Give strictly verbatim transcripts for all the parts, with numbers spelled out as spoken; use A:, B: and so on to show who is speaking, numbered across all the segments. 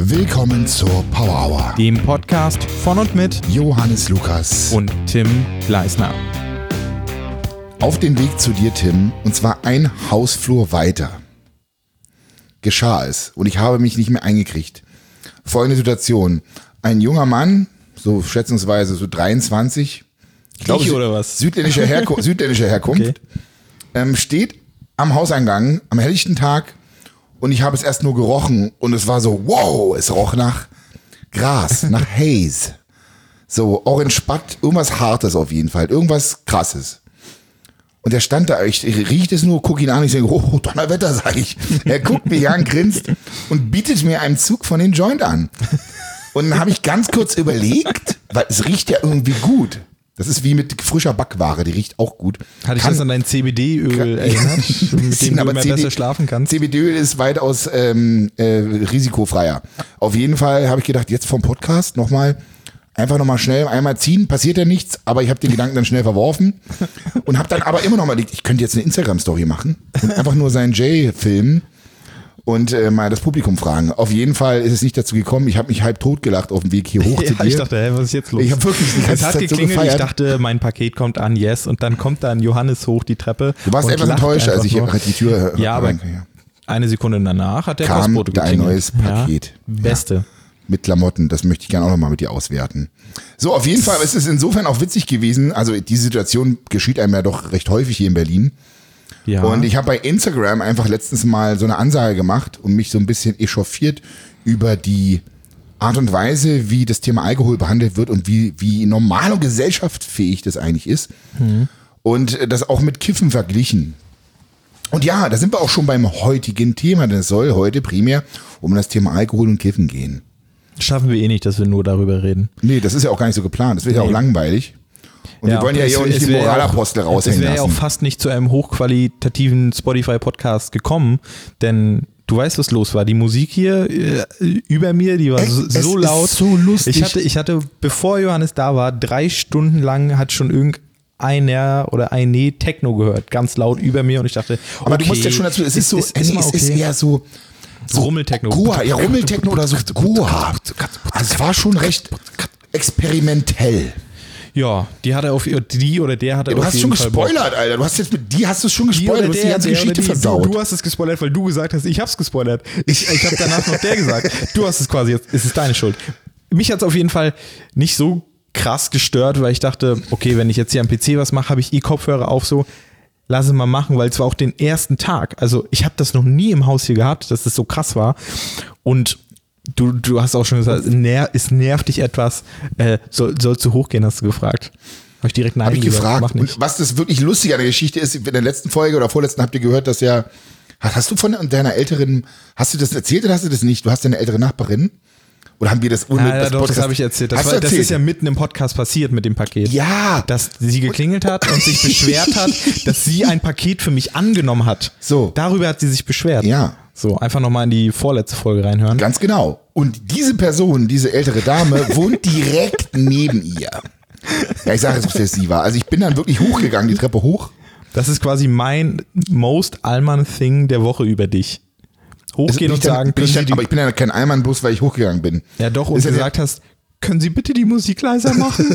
A: Willkommen zur Power Hour,
B: dem Podcast von und mit
A: Johannes Lukas
B: und Tim Gleisner.
A: Auf den Weg zu dir, Tim, und zwar ein Hausflur weiter, geschah es und ich habe mich nicht mehr eingekriegt. Folgende Situation: Ein junger Mann, so schätzungsweise so dreiundzwanzig, ich glaube
B: ich oder was?
A: südländischer, Herku- südländischer Herkunft,
B: Okay.
A: ähm, steht am Hauseingang am helllichten Tag und ich habe es erst nur gerochen und es war so, wow, es roch nach Gras, nach Haze, so Orange Butt, irgendwas Hartes auf jeden Fall, irgendwas Krasses. Und er stand da, ich, ich rieche es nur, gucke ihn an, ich sage, oh, Donnerwetter, sag ich. Er guckt mich an, grinst und bietet mir einen Zug von den Joint an. Und dann habe ich ganz kurz überlegt, weil es riecht ja irgendwie gut. Das ist wie mit frischer Backware, die riecht auch gut.
B: Hatte ich
A: Kann-
B: das an dein C B D-Öl erinnert, mit dem du
A: aber
B: immer
A: C B D
B: besser schlafen kannst?
A: C B D-Öl ist weitaus ähm, äh, risikofreier. Auf jeden Fall habe ich gedacht, jetzt vom Podcast nochmal, einfach nochmal schnell einmal ziehen, passiert ja nichts, aber ich habe den Gedanken dann schnell verworfen und habe dann aber immer noch mal gedacht, ich könnte jetzt eine Instagram-Story machen und einfach nur seinen Jay filmen und äh, mal das Publikum fragen. Auf jeden Fall ist es nicht dazu gekommen, ich habe mich halb tot gelacht auf dem Weg hier hoch zu
B: Ja,
A: dir.
B: ich dachte, hä, was ist jetzt los?
A: Ich habe wirklich die ganze
B: es hat
A: Zeit so
B: geklingelt, ich
A: gefeiert.
B: dachte, mein Paket kommt an, yes, und dann kommt dann Johannes hoch die Treppe.
A: Du warst
B: und
A: etwas
B: lacht
A: enttäuscht, als
B: einfach
A: ich
B: nur.
A: die Tür
B: Ja, aber
A: rein-
B: eine Sekunde danach hat der
A: Kam
B: Postbote
A: da ein
B: geklingelt.
A: neues Paket.
B: Ja, beste.
A: mit Klamotten. Das möchte ich gerne auch nochmal mit dir auswerten. So, auf jeden Fall ist es insofern auch witzig gewesen. Also die Situation geschieht einem ja doch recht häufig hier in Berlin.
B: Ja.
A: Und ich habe bei Instagram einfach letztens mal so eine Ansage gemacht und mich so ein bisschen echauffiert über die Art und Weise, wie das Thema Alkohol behandelt wird und wie, wie normal und gesellschaftsfähig das eigentlich ist.
B: Mhm.
A: Und das auch mit Kiffen verglichen. Und ja, da sind wir auch schon beim heutigen Thema, denn es soll heute primär um das Thema Alkohol und Kiffen gehen.
B: Schaffen wir eh nicht, dass wir nur darüber reden.
A: Nee, das ist ja auch gar nicht so geplant. Das wird ja auch
B: Nee.
A: langweilig. Und wir wollen ja
B: es
A: hier auch
B: wär-
A: nicht
B: es
A: die
B: wär ja
A: Moralapostel
B: auch-
A: raushängen
B: Es wäre ja auch
A: lassen.
B: fast nicht zu einem hochqualitativen Spotify-Podcast gekommen, denn du weißt, was los war. Die Musik hier äh, über mir, die war
A: Echt?
B: so,
A: Es
B: so
A: ist
B: laut.
A: so lustig.
B: Ich hatte, ich hatte, bevor Johannes da war, drei Stunden lang hat schon irgendeiner oder eine Techno gehört, ganz laut über mir und ich dachte,
A: Aber
B: okay,
A: du musst ja schon dazu, es ist so,
B: ist,
A: nee,
B: ist mal
A: es ist
B: okay.
A: eher so, so
B: Rummeltechno.
A: Goa, ja, Rummeltechno oder so Goa. Also es war schon recht experimentell.
B: Ja, die hatte auf die oder der hatte
A: Ja, du
B: auf
A: hast
B: jeden
A: schon
B: Fall Bock.
A: gespoilert, Alter. Du hast jetzt mit die hast du schon
B: Die
A: gespoilert,
B: oder
A: du hast die
B: der,
A: ganze
B: der
A: Geschichte
B: oder die,
A: versaut.
B: Du, du hast es gespoilert, weil du gesagt hast, ich hab's gespoilert. Ich, ich habe danach noch der gesagt. Du hast es quasi, jetzt ist es deine Schuld. Mich hat's auf jeden Fall nicht so krass gestört, weil ich dachte, okay, wenn ich jetzt hier am P C was mache, habe ich eh Kopfhörer auf, so lass es mal machen, weil es war auch den ersten Tag. Also ich habe das noch nie im Haus hier gehabt, dass das so krass war. Und du, du hast auch schon gesagt, es, ner es nervt dich etwas. Äh, soll, sollst du hochgehen, hast du gefragt. Habe ich direkt Nein
A: Habe ich
B: gesagt,
A: gefragt.
B: mach nicht.
A: Und was das wirklich lustige an der Geschichte ist, in der letzten Folge oder vorletzten habt ihr gehört, dass ja, hast du von deiner älteren, hast du das erzählt oder hast du das nicht? Du hast deine ältere Nachbarin? Oder haben wir das ohne
B: Ja, ja, doch, das
A: Podcast-
B: habe ich erzählt. Das,
A: Hast
B: war,
A: du
B: das
A: erzählt?
B: ist ja mitten im Podcast passiert mit dem Paket.
A: Ja.
B: Dass sie geklingelt hat und sich beschwert hat, dass sie ein Paket für mich angenommen hat.
A: So.
B: Darüber hat sie sich beschwert.
A: Ja.
B: So, einfach nochmal in die vorletzte Folge reinhören.
A: Ganz genau. Und diese Person, diese ältere Dame, wohnt direkt neben ihr. Ja, ich sage jetzt, dass sie war. Also ich bin dann wirklich hochgegangen, die Treppe hoch.
B: Das ist quasi mein most Allmann Thing der Woche über dich. Hochgehen
A: Also
B: und
A: bin ich
B: sagen,
A: dann, bin
B: können
A: ich
B: Sie
A: dann,
B: die,
A: aber ich bin ja kein Allmann, bloß weil ich hochgegangen bin.
B: ja doch, und
A: Ist ja
B: gesagt hast, können Sie bitte die Musik leiser machen?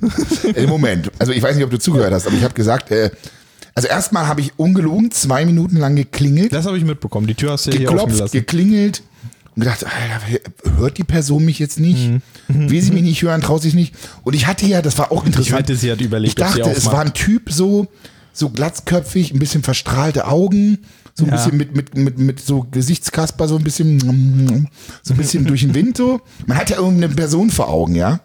A: Im Moment. Also ich weiß nicht, ob du zugehört hast, aber ich habe gesagt, äh, also erstmal habe ich ungelogen zwei Minuten lang geklingelt,
B: Das habe ich mitbekommen. Die Tür hast du ja hier offen
A: geklopft,
B: gelassen.
A: geklingelt und gedacht, Alter, hört die Person mich jetzt nicht? Will sie mich nicht hören, traut sich nicht? Und ich hatte ja, das war auch
B: Ich
A: interessant.
B: wette, sie hat überlegt,
A: Ich
B: ob sie
A: dachte, es
B: aufmacht.
A: war ein Typ so, so glatzköpfig, ein bisschen verstrahlte Augen, so ein
B: Ja.
A: bisschen mit, mit, mit, mit so Gesichtskasper, so ein bisschen, so ein bisschen durch den Wind so. Man hat ja irgendeine Person vor Augen, ja.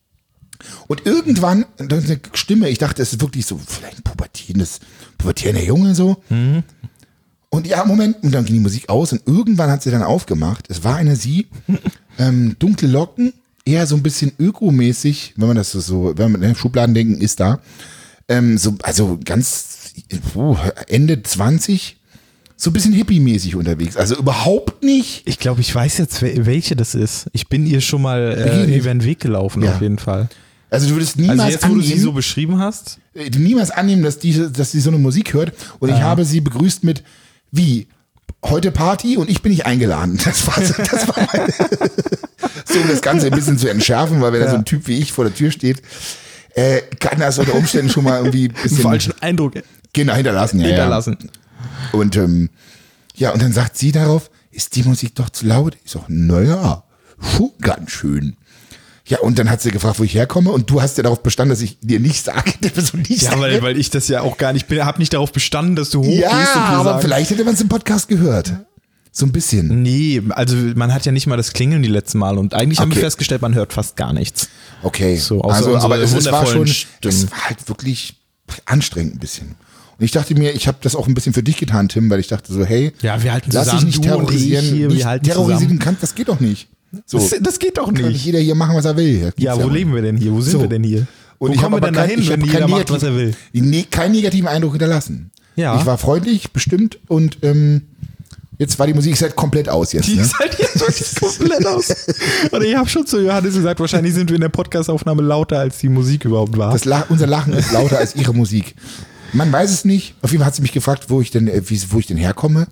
A: Und irgendwann, da ist eine Stimme, ich dachte, es ist wirklich so, vielleicht ein pubertierendes, pubertierender Junge so.
B: Mhm.
A: Und ja, Moment, und dann ging die Musik aus und irgendwann hat sie dann aufgemacht. Es war eine sie, ähm, dunkle Locken, eher so ein bisschen ökomäßig, wenn man das so, wenn man in Schubladen denken, ist da. Ähm, so, also ganz uh, Ende zwanzig, so ein bisschen hippie-mäßig unterwegs. Also überhaupt nicht.
B: Ich glaube, ich weiß jetzt, wel- welche das ist. Ich bin ihr schon mal äh,
A: Wirklich?
B: über den Weg gelaufen,
A: Ja.
B: auf jeden Fall.
A: Also du würdest niemals
B: Also jetzt, wo du sie
A: annehmen,
B: so beschrieben hast,
A: äh, niemals annehmen, dass die, dass die so eine Musik hört. Und ich habe sie begrüßt mit, wie, heute Party und ich bin nicht eingeladen. Das war, das war meine Witze, um das Ganze ein bisschen zu entschärfen, weil wenn da so ein Typ wie ich vor der Tür steht, äh, kann das unter Umständen schon mal irgendwie ein bisschen...
B: Einen falschen Eindruck
A: Genau, hinterlassen. Ja,
B: hinterlassen.
A: Ja. Und ähm, ja, und dann sagt sie darauf, ist die Musik doch zu laut? Ich sag, naja, puh, ganz schön. Ja, und dann hat sie gefragt, wo ich herkomme, und du hast ja darauf bestanden, dass ich dir nicht sage, dass du nicht
B: Ja,
A: sage.
B: weil, weil ich das ja auch gar nicht bin, habe nicht darauf bestanden, dass du hochgehst
A: Ja,
B: und mir
A: aber
B: sagst.
A: vielleicht hätte man es im Podcast gehört. So ein bisschen.
B: Nee, also man hat ja nicht mal das Klingeln die letzten Mal und eigentlich haben wir
A: Okay.
B: festgestellt, man hört fast gar nichts.
A: Okay,
B: So, außer
A: also,
B: unsere
A: aber es, es war schon,
B: wundervollen
A: es
B: Stimmen.
A: war halt wirklich anstrengend ein bisschen. Und ich dachte mir, ich habe das auch ein bisschen für dich getan, Tim, weil ich dachte so, hey,
B: Ja, wir halten
A: lass dich
B: zusammen,
A: nicht
B: du und ich
A: terrorisieren,
B: hier, wir
A: nicht
B: halten
A: terrorisieren
B: zusammen.
A: kannst, das geht doch nicht. So,
B: Das, das geht doch
A: kann nicht
B: nicht.
A: jeder hier machen, was er will. Das
B: Ja,
A: gibt's
B: wo
A: auch
B: leben wir denn hier? Wo sind
A: So.
B: wir denn hier?
A: Und
B: Wo
A: ich
B: kommen
A: habe
B: wir denn
A: aber
B: dahin,
A: kein, ich
B: wenn
A: hab
B: jeder
A: keinen
B: macht, was er will?
A: Nee, keinen negativen Eindruck hinterlassen.
B: Ja.
A: Ich war freundlich, bestimmt, und ähm, jetzt war die Musik halt komplett aus jetzt.
B: Die
A: Ne?
B: ist halt jetzt wirklich komplett aus. Und ich habe schon zu Johannes gesagt, wahrscheinlich sind wir in der Podcastaufnahme lauter, als die Musik überhaupt war.
A: Das Lach, unser Lachen ist lauter als ihre Musik. Man weiß es nicht. Auf jeden Fall hat sie mich gefragt, wo ich denn, äh, wie, wo ich denn herkomme.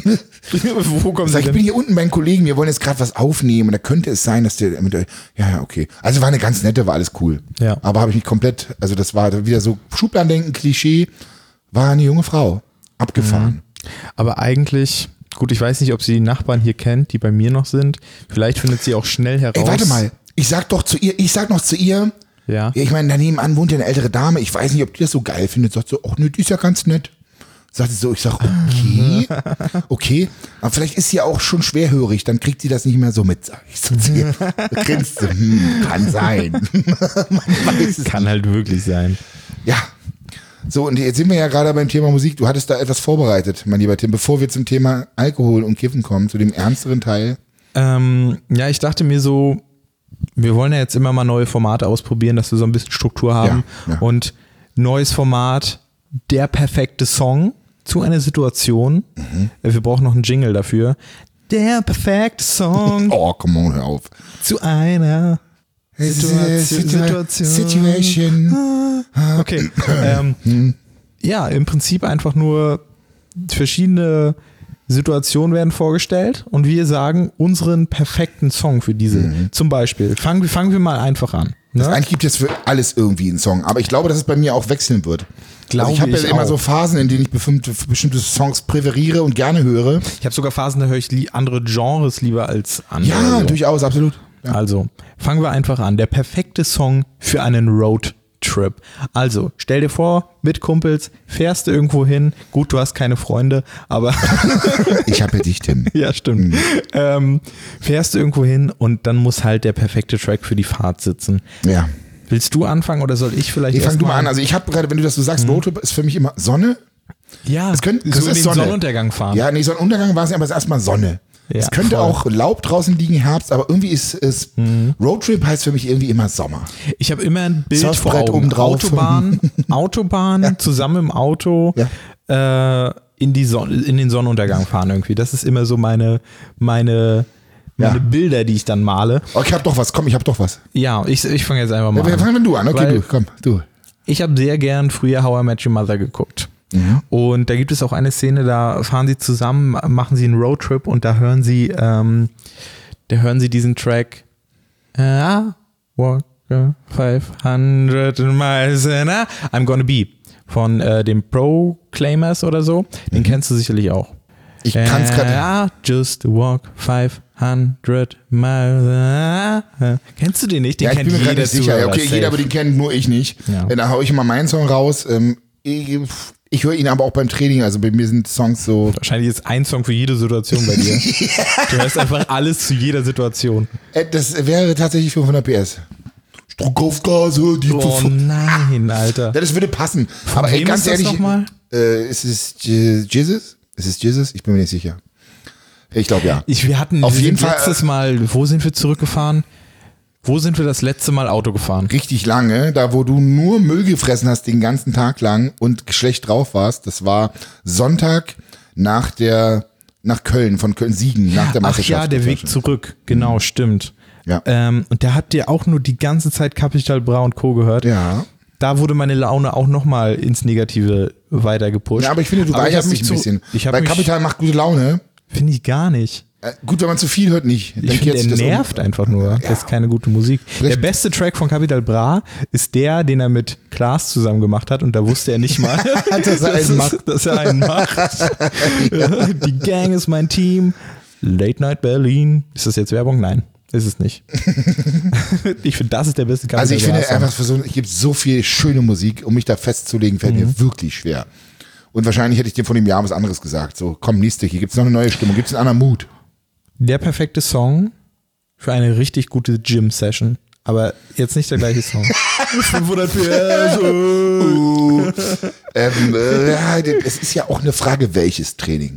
B: Wo kommen
A: Ich
B: Sie
A: sag, ich bin
B: denn?
A: hier unten bei einem Kollegen, wir wollen jetzt gerade was aufnehmen, und da könnte es sein, dass der mit der, ja, ja, okay. Also war eine ganz nette, war alles cool.
B: Ja.
A: Aber habe ich mich komplett, also das war wieder so Schubladendenken, Klischee, war eine junge Frau. Abgefahren.
B: Aber eigentlich, gut, ich weiß nicht, ob sie die Nachbarn hier kennt, die bei mir noch sind. Vielleicht findet sie auch schnell heraus.
A: Ey, warte mal. Ich sag doch zu ihr, ich sag noch zu ihr,
B: Ja.
A: ich meine, daneben an wohnt ja eine ältere Dame, ich weiß nicht, ob die das so geil findet. Sagt so, ach nö, die ist ja ganz nett. Sagt sie so, ich sag, okay, okay, aber vielleicht ist sie auch schon schwerhörig, dann kriegt sie das nicht mehr so mit, sag ich so zu ihr. Da grinst sie, hm, kann sein. Man weiß es
B: Kann
A: nicht.
B: halt wirklich sein.
A: Ja. So, und jetzt sind wir ja gerade beim Thema Musik. Du hattest da etwas vorbereitet, mein lieber Tim, bevor wir zum Thema Alkohol und Kiffen kommen, zu dem ernsteren Teil.
B: Ähm, ja, ich dachte mir so, wir wollen ja jetzt immer mal neue Formate ausprobieren, dass wir so ein bisschen Struktur haben.
A: Ja, ja.
B: Und neues Format, der perfekte Song zu einer Situation.
A: Mhm.
B: Wir brauchen noch einen Jingle dafür. Der perfekte Song
A: Oh, come on, hör auf.
B: zu einer Situation.
A: Situation. Situation.
B: Okay. Ähm, ja, im Prinzip einfach nur verschiedene Situationen werden vorgestellt und wir sagen unseren perfekten Song für diese.
A: Mhm.
B: Zum Beispiel, fangen, fangen wir mal einfach an.
A: Das
B: Ne?
A: eigentlich gibt es für alles irgendwie einen Song, aber ich glaube, dass es bei mir auch wechseln wird.
B: Glaube
A: also ich habe ja
B: ich
A: immer
B: auch.
A: so Phasen, in denen ich bestimmte, bestimmte Songs präferiere und gerne höre.
B: Ich habe sogar Phasen, da höre ich li- andere Genres lieber als andere.
A: Ja,
B: so.
A: durchaus, absolut. Ja.
B: Also, fangen wir einfach an. Der perfekte Song für einen Roadtrip. Also, stell dir vor, mit Kumpels fährst du irgendwo hin. Gut, du hast keine Freunde, aber
A: Ich habe ja dich, Tim.
B: ja, stimmt.
A: Mhm.
B: Ähm, fährst du irgendwo hin und dann muss halt der perfekte Track für die Fahrt sitzen.
A: Ja.
B: Willst du anfangen oder soll ich vielleicht
A: Ich fang
B: erst
A: du mal an. Also ich habe gerade, wenn du das so sagst, Roadtrip ist für mich immer Sonne.
B: Ja,
A: Es könnte,
B: so
A: das
B: in
A: ist
B: den
A: Sonne.
B: Sonnenuntergang fahren.
A: Ja, nee, Sonnenuntergang war es ja, aber es ist erstmal Sonne.
B: Ja,
A: es könnte
B: voll.
A: auch Laub draußen liegen, Herbst, aber irgendwie ist es,
B: Mhm.
A: Roadtrip heißt für mich irgendwie immer Sommer.
B: Ich habe immer ein Bild vor
A: Surfbrett
B: Augen.
A: obendrauf.
B: Autobahn, Autobahn zusammen im Auto äh, in, die Son- in den Sonnenuntergang fahren irgendwie. Das ist immer so meine, meine, meine
A: Ja.
B: Bilder, die ich dann male.
A: Oh, ich habe doch was, komm, ich habe doch was.
B: Ja, ich, ich fange jetzt einfach mal
A: Ja,
B: an.
A: fang du an, okay,
B: Weil-
A: du, komm, du.
B: Ich habe sehr gern früher How I Met Your Mother geguckt. Und da gibt es auch eine Szene, da fahren sie zusammen, machen sie einen Roadtrip und da hören sie, ähm, da hören sie diesen Track äh, I walk fünfhundert miles an hour, I'm gonna be von äh, den Proclaimers oder so. Den kennst du sicherlich auch.
A: Ich kann's
B: Äh,
A: gerade.
B: I just walk fünfhundert miles an hour. Kennst du den nicht? Den
A: Ja, ich
B: kennt
A: bin mir gerade
B: jeder
A: nicht sicher.
B: Zuhörer
A: Okay,
B: safe.
A: jeder, aber den kennt nur ich nicht.
B: Ja.
A: Da hau ich immer meinen Song raus. Ähm, ich ich höre ihn aber auch beim Training. Also bei mir sind Songs so.
B: Wahrscheinlich ist ein Song für jede Situation bei dir. Du hörst einfach alles zu jeder Situation.
A: Äh, das wäre tatsächlich fünfhundert P S. Druck auf Gase, die
B: Oh nein, Alter.
A: Ja, das würde passen. Aber ey,
B: wem
A: ganz
B: ist das
A: ehrlich,
B: nochmal?
A: Äh, ist es Je- Jesus? Ist es Jesus? Ich bin mir nicht sicher. Ich glaube ja.
B: Ich, wir hatten
A: Auf
B: wir
A: jeden
B: sind
A: Fall,
B: letztes Mal, wo sind wir zurückgefahren? Wo sind wir das letzte Mal Auto gefahren?
A: Richtig lange, da wo du nur Müll gefressen hast den ganzen Tag lang und schlecht drauf warst. Das war Sonntag nach der nach Köln, von Köln Siegen, nach der
B: Ach
A: Meisterschaft.
B: ja, der Weg zurück. Genau, stimmt.
A: Ja.
B: Ähm, und der hat dir auch nur die ganze Zeit Capital Bra und Co. gehört.
A: Ja.
B: Da wurde meine Laune auch nochmal ins Negative weiter gepusht.
A: Ja, aber ich finde, du
B: Aber ich
A: weigerst
B: hab
A: dich
B: mich
A: ein
B: zu-
A: bisschen.
B: ich hab
A: Weil
B: mich-
A: Kapital macht gute Laune.
B: Finde ich gar nicht.
A: Äh, gut, wenn man zu viel hört, nicht.
B: Ich finde, der nervt um. einfach nur. Ja. Das ist keine gute Musik. Vielleicht. Der beste Track von Capital Bra ist der, den er mit Klaas zusammen gemacht hat und da wusste er nicht mal,
A: dass, er einen macht.
B: dass er einen macht. Ja. Die Gang ist mein Team. Late Night Berlin. Ist das jetzt Werbung? Nein, ist es nicht. Ich finde, das ist der beste Capital
A: Also ich finde
B: Bra-Song.
A: einfach, für so, es gibt so viel schöne Musik, um mich da festzulegen, fällt mhm. mir wirklich schwer. Und wahrscheinlich hätte ich dir vor dem Jahr was anderes gesagt. So, komm, nächste, hier gibt es noch eine neue Stimmung, gibt es einen anderen Mut.
B: Der perfekte Song für eine richtig gute Gym-Session. Aber jetzt nicht der gleiche Song. fünfhundert P S.
A: uh, ähm, äh, ja, es ist ja auch eine Frage, welches Training.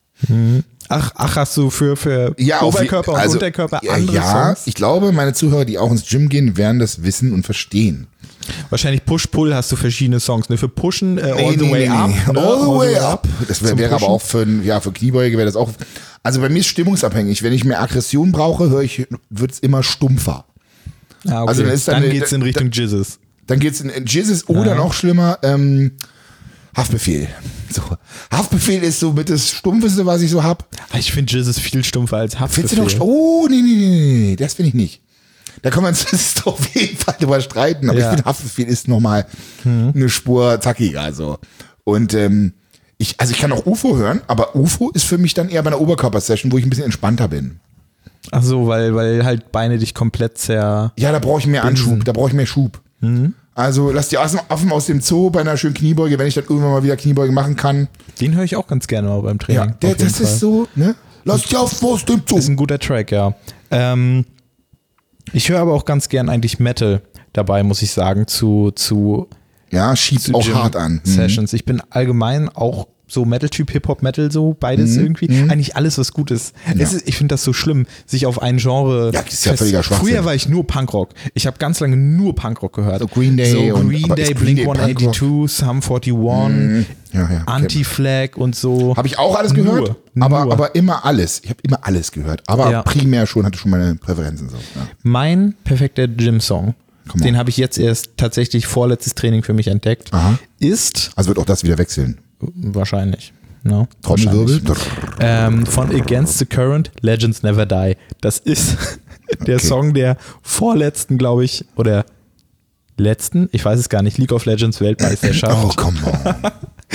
B: Ach, ach hast du für, für
A: ja,
B: Oberkörper
A: also,
B: und Unterkörper
A: ja,
B: andere
A: ja,
B: Songs?
A: Ich glaube, meine Zuhörer, die auch ins Gym gehen, werden das wissen und verstehen.
B: Wahrscheinlich Push-Pull hast du verschiedene Songs. Ne? Für Pushen, äh,
A: nee,
B: All the
A: nee,
B: Way
A: nee,
B: Up.
A: Nee.
B: Ne?
A: All the Way Up. Das wäre wär aber auch für, ja, für Kniebeuge wäre das auch. Also bei mir ist stimmungsabhängig. Wenn ich mehr Aggression brauche, höre ich, wird es immer stumpfer.
B: Ah, okay.
A: Also dann, dann,
B: dann geht es in Richtung
A: dann,
B: Jizzes.
A: Dann geht es in, in Jizzes oder ja. noch schlimmer, ähm, Haftbefehl. So. Haftbefehl ist so mit das Stumpfeste, was ich so hab.
B: Ich finde Jizzes viel stumpfer als Haftbefehl.
A: Findest du noch? Oh, nee, nee, nee, nee, das finde ich nicht. Da kann man sich auf jeden Fall drüber streiten, aber ja. ich finde, Haftbefehl ist nochmal hm. eine Spur zackiger. So. Und ähm, ich, also ich kann auch U F O hören, aber U F O ist für mich dann eher bei einer Oberkörper-Session, wo ich ein bisschen entspannter bin.
B: Ach so, weil, weil halt Beine dich komplett zer...
A: Ja, da brauche ich mehr Anschub, da brauche ich mehr Schub. Mhm. Also lass die Affen aus dem Zoo bei einer schönen Kniebeuge, wenn ich dann irgendwann mal wieder Kniebeuge machen kann.
B: Den höre ich auch ganz gerne mal beim Training.
A: Ja, der, das Fall. Ist so, ne? Lass die Affen aus dem Zoo.
B: Das ist ein guter Track, ja. Ähm, ich höre aber auch ganz gern eigentlich Metal dabei, muss ich sagen, zu, zu
A: ja, schiebt auch hart an.
B: Sessions. Mhm. Ich bin allgemein auch so Metal-Typ, Hip-Hop-Metal, so beides mhm. irgendwie. Mhm. Eigentlich alles, was gut ist. Ja. Es ist ich finde das so schlimm, sich auf ein Genre.
A: Ja, das ist ja völliger Schwachsinn.
B: Früher war ich nur Punkrock. Ich habe ganz lange nur Punkrock gehört.
A: So Green Day,
B: so Green
A: und,
B: Day, Blink one eighty-two, Sum forty-one, mhm. ja, ja, Anti-Flag und so.
A: Habe ich auch alles gehört, nur, aber, nur. aber immer alles. Ich habe immer alles gehört. Aber ja. primär schon, hatte schon meine Präferenzen. So. Ja.
B: Mein perfekter Gym-Song, den habe ich jetzt erst tatsächlich vorletztes Training für mich entdeckt, Aha. ist.
A: Also wird auch das wieder wechseln.
B: Wahrscheinlich. No,
A: Trommelwirbel.
B: Ähm, von Against the Current, Legends Never Die. Das ist der okay. Song der vorletzten, glaube ich, oder letzten, ich weiß es gar nicht, League of Legends Weltmeisterschaft.
A: Oh, come on.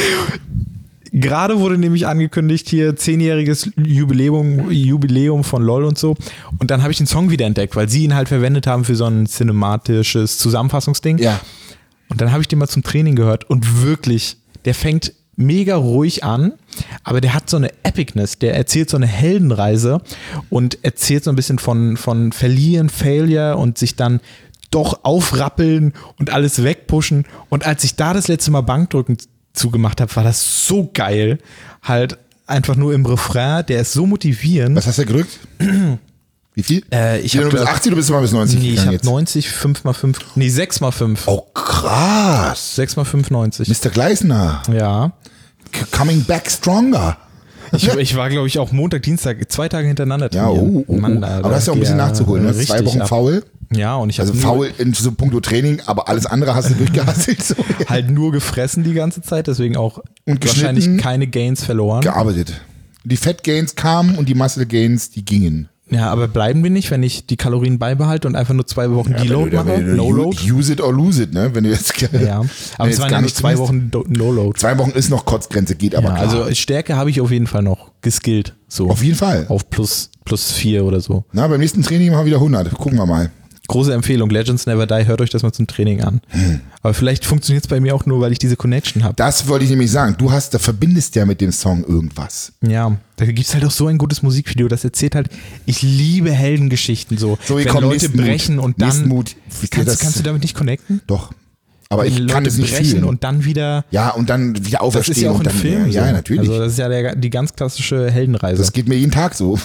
B: Gerade wurde nämlich angekündigt, hier zehnjähriges Jubiläum, Jubiläum von LOL und so. Und dann habe ich den Song wieder entdeckt, weil sie ihn halt verwendet haben für so ein cinematisches Zusammenfassungsding.
A: Ja.
B: Und dann habe ich den mal zum Training gehört und wirklich, der fängt mega ruhig an, aber der hat so eine Epicness, der erzählt so eine Heldenreise und erzählt so ein bisschen von, von Verlieren, Failure und sich dann doch aufrappeln und alles wegpushen. Und als ich da das letzte Mal Bankdrücken zugemacht habe, war das so geil. Halt einfach nur im Refrain, der ist so motivierend.
A: Was hast du gedrückt? Wie viel?
B: Äh, ich
A: du
B: hab,
A: bist achtzig, du bist mal bis neunzig.
B: Nee, ich habe neunzig, fünf mal fünf, nee, sechs mal fünf.
A: Oh, krass.
B: sechs mal fünf, neunzig.
A: Mister Gleisner.
B: Ja.
A: Coming back stronger.
B: Ich, ich war, glaube ich, auch Montag, Dienstag, zwei Tage hintereinander.
A: Ja, oh, oh,
B: Mann,
A: oh. Aber hast du auch ein bisschen nachzuholen. Du hast zwei Wochen
B: ab.
A: faul.
B: Ja, und ich habe
A: Also faul in so puncto Training, aber alles andere hast du durchgehasselt. So.
B: Halt nur gefressen die ganze Zeit, deswegen auch
A: und
B: wahrscheinlich keine Gains verloren.
A: Gearbeitet. Die Fat Gains kamen und die Muscle Gains, die gingen.
B: Ja, aber bleiben wir nicht, wenn ich die Kalorien beibehalte und einfach nur zwei Wochen ja, Deload mache? No-Load?
A: Use it or lose it, ne? Wenn du jetzt,
B: ja, aber es waren ja nur zwei Wochen No-Load.
A: Zwei Wochen ist noch Kotzgrenze, geht aber
B: ja,
A: klar.
B: Also Stärke habe ich auf jeden Fall noch geskillt. So.
A: Auf jeden Fall.
B: Auf plus, plus vier oder so.
A: Na, beim nächsten Training machen wir wieder hundert. Gucken wir mal.
B: Große Empfehlung, Legends Never Die, hört euch das mal zum Training an. Hm. Aber vielleicht funktioniert es bei mir auch nur, weil ich diese Connection habe.
A: Das wollte ich nämlich sagen. Du hast, da verbindest ja mit dem Song irgendwas.
B: Ja, da gibt es halt auch so ein gutes Musikvideo, das erzählt halt, ich liebe Heldengeschichten so.
A: so
B: wenn Leute brechen
A: Mut.
B: und dann,
A: Mut.
B: Kannst, kannst du damit nicht connecten?
A: Doch. Aber ich
B: Leute
A: kann es nicht
B: brechen
A: fühlen.
B: Und dann wieder.
A: Ja, und dann wieder auferstehen.
B: Das ist ja auch
A: und
B: ein
A: dann,
B: Film.
A: Ja,
B: so.
A: natürlich.
B: Also das ist ja der, die ganz klassische Heldenreise.
A: Das geht mir jeden Tag so.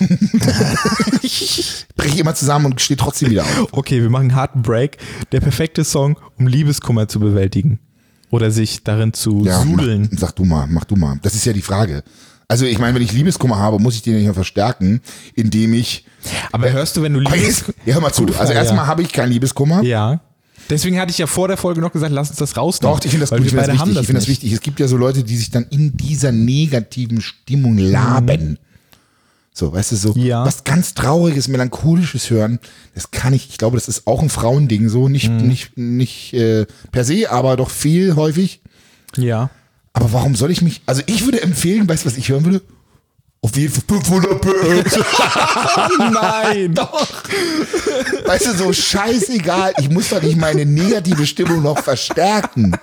A: Ich breche immer zusammen und stehe trotzdem wieder auf.
B: Okay, wir machen einen harten Break. Der perfekte Song, um Liebeskummer zu bewältigen. Oder sich darin zu
A: ja,
B: sudeln.
A: Mach, sag du mal, mach du mal. Das ist ja die Frage. Also ich meine, wenn ich Liebeskummer habe, muss ich den nicht mehr verstärken, indem ich...
B: Aber äh, hörst du, wenn du Liebeskummer...
A: Ja, hör mal zu. Also erstmal ja. habe ich keinen Liebeskummer.
B: Ja. Deswegen hatte ich ja vor der Folge noch gesagt, lass uns das rausnehmen.
A: Doch, ich finde das, gut, ich find das wichtig. Ich finde das wichtig. Es gibt ja so Leute, die sich dann in dieser negativen Stimmung laben. So, weißt du, so
B: Ja.
A: was ganz Trauriges, Melancholisches hören, das kann ich, ich glaube, das ist auch ein Frauending so, nicht,
B: Mhm.
A: nicht, nicht äh, per se, aber doch viel häufig.
B: Ja.
A: Aber warum soll ich mich, also ich würde empfehlen, weißt du, was ich hören würde? Auf jeden Fall fünfhundert P S.
B: Nein.
A: Doch. Weißt du, so scheißegal, ich muss doch nicht meine negative Stimmung noch verstärken.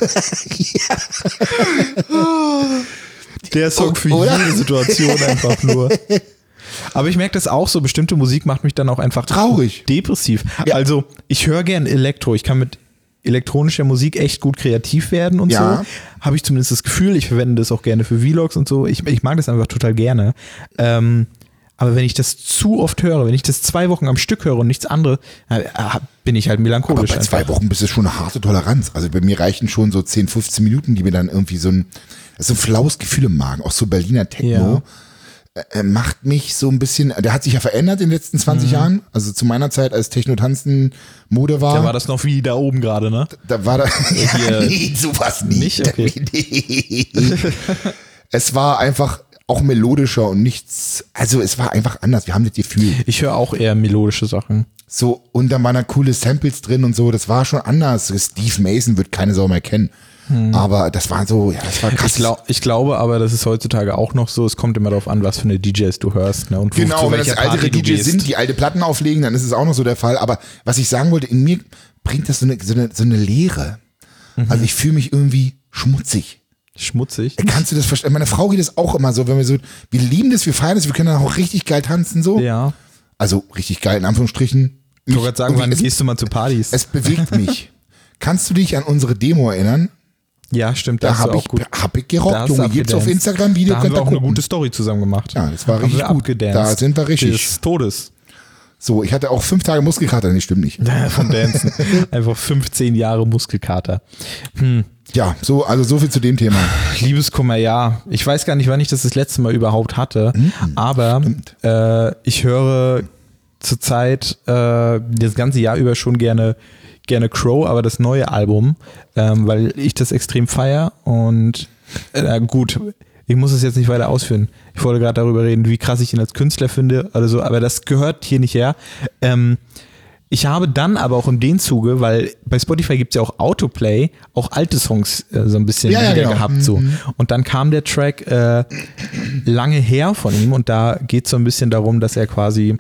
B: Der Song für
A: Oder?
B: jede Situation einfach nur. Aber ich merke das auch so, bestimmte Musik macht mich dann auch einfach
A: Traurig.
B: depressiv.
A: Ja.
B: Also ich höre gern Elektro, ich kann mit elektronischer Musik echt gut kreativ werden und
A: Ja.
B: so. Habe ich zumindest das Gefühl, ich verwende das auch gerne für Vlogs und so. Ich, ich mag das einfach total gerne. Ähm, aber wenn ich das zu oft höre, wenn ich das zwei Wochen am Stück höre und nichts anderes, äh, bin ich halt
A: Aber
B: melancholisch
A: bei zwei
B: einfach.
A: Wochen bist du schon eine harte Toleranz. Also bei mir reichen schon so zehn, fünfzehn Minuten, die mir dann irgendwie so ein, so ein flaues Gefühl im Magen, auch so Berliner Techno, äh, macht mich so ein bisschen, der hat sich ja verändert in den letzten zwanzig Jahren. Also zu meiner Zeit, als Techno-Tanzen Mode war,
B: Da war das noch wie da oben gerade, ne?
A: da war da,
B: Hier-
A: nee, sowas nicht.
B: Nicht? Okay.
A: Nee. Es war einfach auch melodischer und nichts, also es war einfach anders. Wir haben das Gefühl.
B: Ich höre auch eher melodische Sachen.
A: So, und dann waren da coole Samples drin und so, das war schon anders. Steve Mason wird keine Sau mehr kennen. Aber das war so, ja, das war krass.
B: Ich, glaub, ich glaube aber, das ist heutzutage auch noch so, es kommt immer darauf an, was für eine D Js du hörst. Ne? Und wo-
A: Genau,
B: zu
A: wenn das
B: welcher
A: ältere
B: Party du
A: D Js
B: gehst.
A: sind, die alte Platten auflegen, dann ist es auch noch so der Fall. Aber was ich sagen wollte, in mir bringt das so eine, so eine, so eine Leere.
B: Mhm.
A: Also ich fühle mich irgendwie schmutzig.
B: Schmutzig.
A: Kannst du das verstehen? Meine Frau geht das auch immer so, wenn wir so, wir lieben das, wir feiern das, wir können dann auch richtig geil tanzen so.
B: Ja.
A: Also richtig geil, in Anführungsstrichen.
B: Ich wollte gerade sagen,
A: Irgendwie-
B: wann
A: es,
B: gehst du mal zu Partys?
A: es bewegt mich. Kannst du dich an unsere Demo erinnern?
B: Ja, stimmt,
A: Da
B: das ist
A: habe
B: auch
A: ich,
B: gut.
A: hab ich
B: Da
A: gerockt,
B: hast du
A: Junge. Gibt's auf
B: abgedanced.
A: Instagram Video,
B: Da haben
A: könnt
B: wir
A: ihr
B: auch eine
A: gucken.
B: gute Story zusammen gemacht.
A: Ja, das war
B: Haben
A: richtig
B: wir
A: gut.
B: abgedanced.
A: Da sind wir richtig.
B: Des Todes.
A: So, ich hatte auch fünf Tage Muskelkater, nee, stimmt nicht.
B: Vom Dancen. Einfach fünfzehn Jahre Muskelkater.
A: Ja, so, also so viel zu dem Thema.
B: Liebeskummer, ja. Ich weiß gar nicht, wann ich das das letzte Mal überhaupt hatte, aber äh, ich höre zurzeit äh, das ganze Jahr über schon gerne gerne Crow, aber das neue Album, ähm, weil ich das extrem feier und äh, gut, ich muss es jetzt nicht weiter ausführen. Ich wollte gerade darüber reden, wie krass ich ihn als Künstler finde oder so, aber das gehört hier nicht her. Ähm, ich habe dann aber auch in dem Zuge, weil bei Spotify gibt es ja auch Autoplay, auch alte Songs äh, so ein bisschen
A: Ja, ja,
B: wieder
A: genau.
B: gehabt. So. Und dann kam der Track äh, lange her von ihm und da geht es so ein bisschen darum, dass er quasi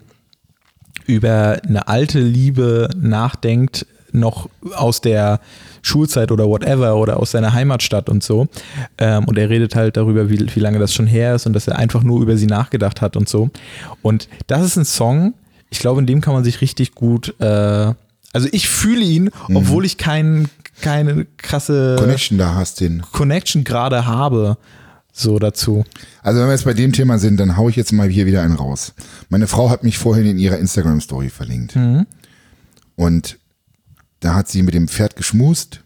B: über eine alte Liebe nachdenkt, noch aus der Schulzeit oder whatever oder aus seiner Heimatstadt und so. Ähm, und er redet halt darüber, wie, wie lange das schon her ist und dass er einfach nur über sie nachgedacht hat und so. Und das ist ein Song, ich glaube, in dem kann man sich richtig gut, äh, also ich fühle ihn, obwohl ich kein, keine krasse
A: Connection da hast den.
B: Connection gerade habe, so dazu.
A: Also wenn wir jetzt bei dem Thema sind, dann hau ich jetzt mal hier wieder einen raus. Meine Frau hat mich vorhin in ihrer Instagram-Story verlinkt. Und da hat sie mit dem Pferd geschmust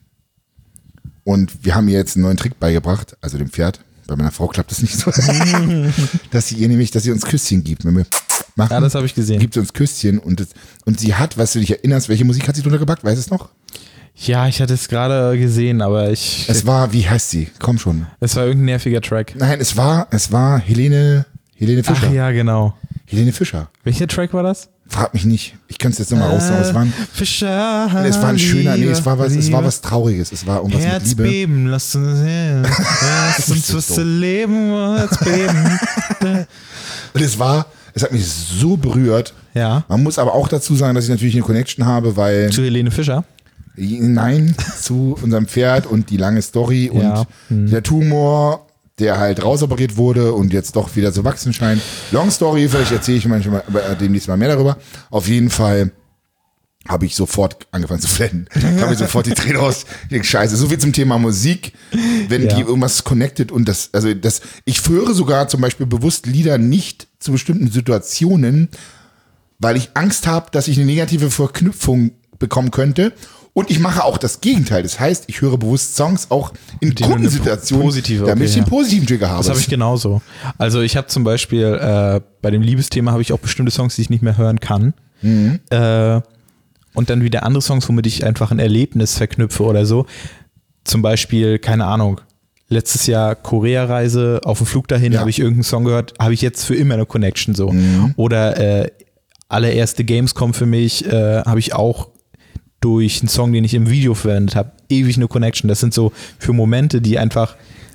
A: und wir haben ihr jetzt einen neuen Trick beigebracht, also dem Pferd. Bei meiner Frau klappt das nicht so. Dass sie ihr nämlich, dass sie uns Küsschen gibt. Wenn wir machen,
B: Ja, das habe ich gesehen.
A: gibt sie uns Küsschen und, das, und sie hat, was du dich erinnerst, welche Musik hat sie drunter gepackt? Weißt du es noch?
B: Ja, ich hatte es gerade gesehen, aber ich.
A: Es war, wie heißt sie? Komm schon.
B: Es war irgendein nerviger Track.
A: Nein, es war, es war Helene, Helene Fischer.
B: Ach ja, genau.
A: Helene Fischer.
B: Welcher Track war das?
A: Frag mich nicht. Ich könnte es jetzt nochmal raussagen. Es war ein,
B: Fischer.
A: es war ein schöner, nee, es war was, es war
B: Liebe.
A: was Trauriges. Es war irgendwas mit Liebe.
B: Herzbeben, lass uns hin. Lass uns
A: ist
B: was
A: so.
B: zu leben, Herzbeben.
A: Und es war, es hat mich so berührt.
B: Ja.
A: Man muss aber auch dazu sagen, dass ich natürlich eine Connection habe, weil,
B: Zu Helene Fischer.
A: nein, zu unserem Pferd und die lange Story und
B: Ja.
A: der Tumor, der halt rausoperiert wurde und jetzt doch wieder zu wachsen scheint. Long Story, vielleicht erzähle ich manchmal äh, demnächst mal mehr darüber. Auf jeden Fall habe ich sofort angefangen zu flennen. habe ich sofort die Tränen raus. Ich denke, scheiße, so viel zum Thema Musik. Wenn
B: Ja.
A: die irgendwas connected und das, also das, ich höre sogar zum Beispiel bewusst Lieder nicht zu bestimmten Situationen, weil ich Angst habe, dass ich eine negative Verknüpfung bekommen könnte. Und ich mache auch das Gegenteil. Das heißt, ich höre bewusst Songs auch in
B: denen du eine
A: Kundensituationen,
B: positive,
A: damit
B: okay,
A: ich den
B: ja.
A: positiven Trigger habe.
B: Das habe ich genauso. Also ich habe zum Beispiel äh, bei dem Liebesthema habe ich auch bestimmte Songs, die ich nicht mehr hören kann.
A: Mhm.
B: Äh, und dann wieder andere Songs, womit ich einfach ein Erlebnis verknüpfe oder so. Zum Beispiel, keine Ahnung, letztes Jahr Korea-Reise, auf dem Flug dahin
A: Ja.
B: habe ich irgendeinen Song gehört, habe ich jetzt für immer eine Connection so.
A: Mhm.
B: Oder äh, allererste Gamescom für mich äh, habe ich auch durch einen Song, den ich im Video verwendet habe, ewig eine Connection. Das sind so für Momente, die einfach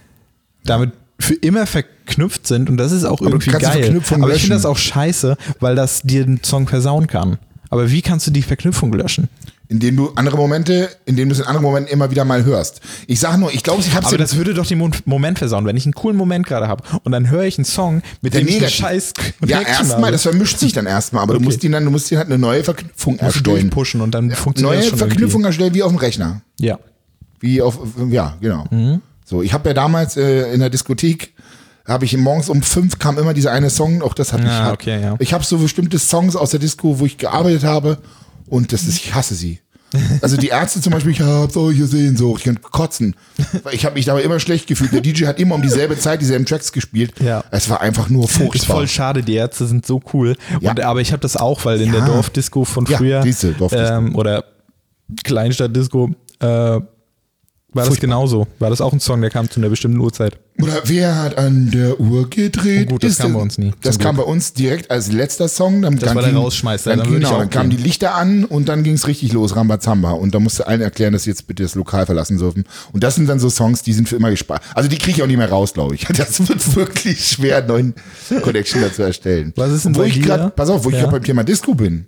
B: damit für immer verknüpft sind und das ist auch
A: Aber du
B: irgendwie
A: kannst die
B: geil.
A: Verknüpfung
B: Aber ich finde das
A: löschen.
B: auch scheiße, weil das dir den Song versauen kann. Aber wie kannst du die Verknüpfung löschen?
A: Indem du andere Momente, indem du es in anderen Momenten immer wieder mal hörst. Ich sage nur, ich glaube, ich habe
B: Aber das würde doch den Mo- Moment versauen, wenn ich einen coolen Moment gerade habe und dann höre ich einen Song, mit
A: Der
B: dem ich eine
A: negativ.
B: scheiß
A: Ja,
B: Connection
A: erstmal,
B: habe.
A: das vermischt sich dann erstmal, aber
B: Okay.
A: du musst ihn dann, du musst dir halt eine neue Verknüpfung
B: Musst du
A: erstellen.
B: durchpushen und dann funktioniert
A: Neue
B: das schon
A: Verknüpfung erstellen wie auf dem Rechner.
B: irgendwie. Ja.
A: Wie auf, ja, genau.
B: Mhm.
A: So, ich habe ja damals äh, in der Diskothek, habe ich morgens um fünf kam immer dieser eine Song, auch das hat mich.
B: Ah,
A: hat-
B: okay, ja.
A: Ich habe so bestimmte Songs aus der Disco, wo ich gearbeitet habe und das ist, ich hasse sie. Also die Ärzte zum Beispiel, ich hab solche Sehnsucht, ich kann kotzen. Weil Ich habe mich dabei immer schlecht gefühlt. Der D J hat immer um dieselbe Zeit dieselben Tracks gespielt.
B: Ja.
A: Es war einfach nur
B: Ist
A: furchtbar.
B: voll schade, die Ärzte sind so cool.
A: Ja.
B: Und, aber ich habe das auch, weil in
A: Ja.
B: der Dorfdisco von
A: Ja,
B: früher
A: siehste, Dorfdisco.
B: ähm, oder Kleinstadtdisco äh, war das
A: Furchtbar.
B: genauso. War das auch ein Song, der kam zu einer bestimmten Uhrzeit.
A: Oder wer hat an der Uhr gedreht?
B: Oh gut, das
A: Ist
B: kam
A: der-
B: bei uns nie,
A: Das
B: zum
A: kam bei
B: Glück.
A: uns direkt als letzter Song. Dann,
B: Das
A: dann
B: war der
A: ging-
B: Rausschmeißer,
A: Dann,
B: dann würde ich
A: genau,
B: auch
A: dann kamen die
B: gehen.
A: Lichter an und dann ging es richtig los, Rambazamba. Und da musste allen erklären, dass sie jetzt bitte das Lokal verlassen dürfen. Und das sind dann so Songs, die sind für immer gespart. Also die kriege ich auch nicht mehr raus, glaube ich. Das wird wirklich schwer, einen neuen Connection dazu erstellen.
B: Was ist denn
A: Und wo
B: bei
A: ich
B: dir?
A: grad, pass auf, wo ich
B: Ja.
A: gerade beim Thema Disco bin.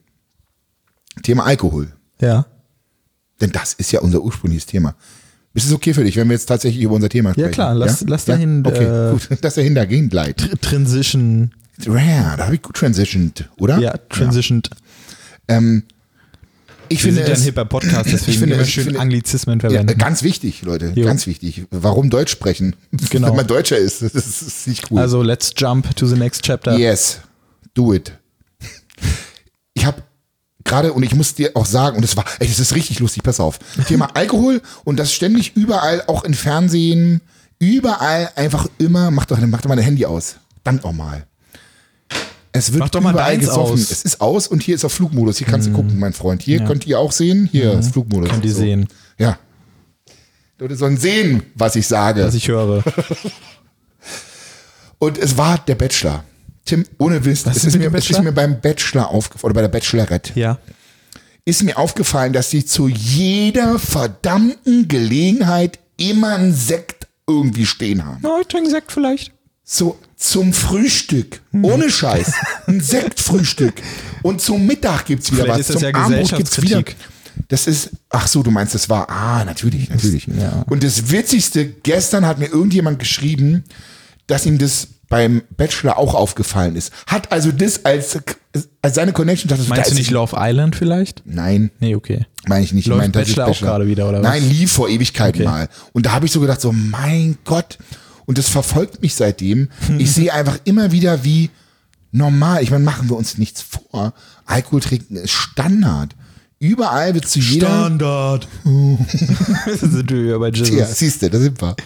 A: Thema Alkohol.
B: Ja.
A: Denn das ist ja unser ursprüngliches Thema. Ist es okay für dich, wenn wir jetzt tatsächlich über unser Thema sprechen?
B: Ja klar, lass, lass dahin
A: Okay,
B: äh,
A: gut. Lass dahin dagegen gleiten.
B: Tr- Transition.
A: Ja, da habe ich gut transitioned, oder?
B: Ja, transitioned.
A: Ähm, ich
B: Wir
A: finde
B: sind ja ein
A: es,
B: hipper Podcast, deswegen
A: ich finde
B: immer
A: es-
B: schön
A: finde-
B: Anglizismen
A: ja,
B: verwenden.
A: ganz wichtig, Leute,
B: Jo.
A: ganz wichtig. Warum Deutsch sprechen?
B: Genau.
A: Wenn man Deutscher ist, das ist, das ist nicht cool.
B: Also let's jump to the next chapter.
A: Yes, do it. Ich habe gerade, und ich muss dir auch sagen, und das war, ey, das ist richtig lustig, pass auf. Thema Alkohol und das ständig überall, auch in Fernsehen, überall einfach immer, mach doch, mach doch mal dein Handy aus. Dann auch mal. Es wird
B: Mach doch mal
A: überall
B: deins
A: gesoffen.
B: aus.
A: Es ist aus und hier ist auf Flugmodus. Hier kannst du gucken, mein Freund. Hier könnt ihr auch sehen. Hier ist Flugmodus.
B: Könnt ihr
A: So.
B: sehen,
A: Ja. Leute sollen sehen, was ich sage.
B: was ich höre.
A: Und es war der Bachelor. Tim, ohne Wissen,
B: Was
A: es
B: ist
A: ist,
B: mit
A: mir,
B: dem
A: es ist
B: Bachelor?
A: mir beim Bachelor aufgefallen, oder bei der Bachelorette,
B: Ja.
A: ist mir aufgefallen, dass sie zu jeder verdammten Gelegenheit immer einen Sekt irgendwie stehen haben.
B: Oh, ich trinke Sekt vielleicht.
A: So zum Frühstück, ohne Scheiß, ein Sektfrühstück. Und zum Mittag gibt's wieder
B: Vielleicht
A: was,
B: ist das
A: zum
B: ja
A: Abendbrot gibt's wieder.
B: Gesellschaftskritik.
A: Das ist, ach so, du meinst, das war, ah, natürlich, natürlich.
B: Ja.
A: Und das Witzigste, gestern hat mir irgendjemand geschrieben, dass ihm das beim Bachelor auch aufgefallen ist. Hat also das als, als seine Connection. Dachte,
B: Meinst
A: da
B: du
A: ist-
B: nicht Love Island vielleicht?
A: Nein,
B: Nee, okay.
A: meine ich nicht. Ich
B: Läuft
A: meine, das ist
B: Bachelor auch gerade wieder, oder was?
A: Nein, lief vor Ewigkeiten
B: Okay.
A: mal. Und da habe ich so gedacht, so, mein Gott. Und das verfolgt mich seitdem. Ich sehe einfach immer wieder, wie normal, ich meine, machen wir uns nichts vor. Alkohol trinken ist Standard. Überall wird zu jeder.
B: Standard. Das sind wir wieder bei Jesus.
A: Ja, siehst du, da sind wir.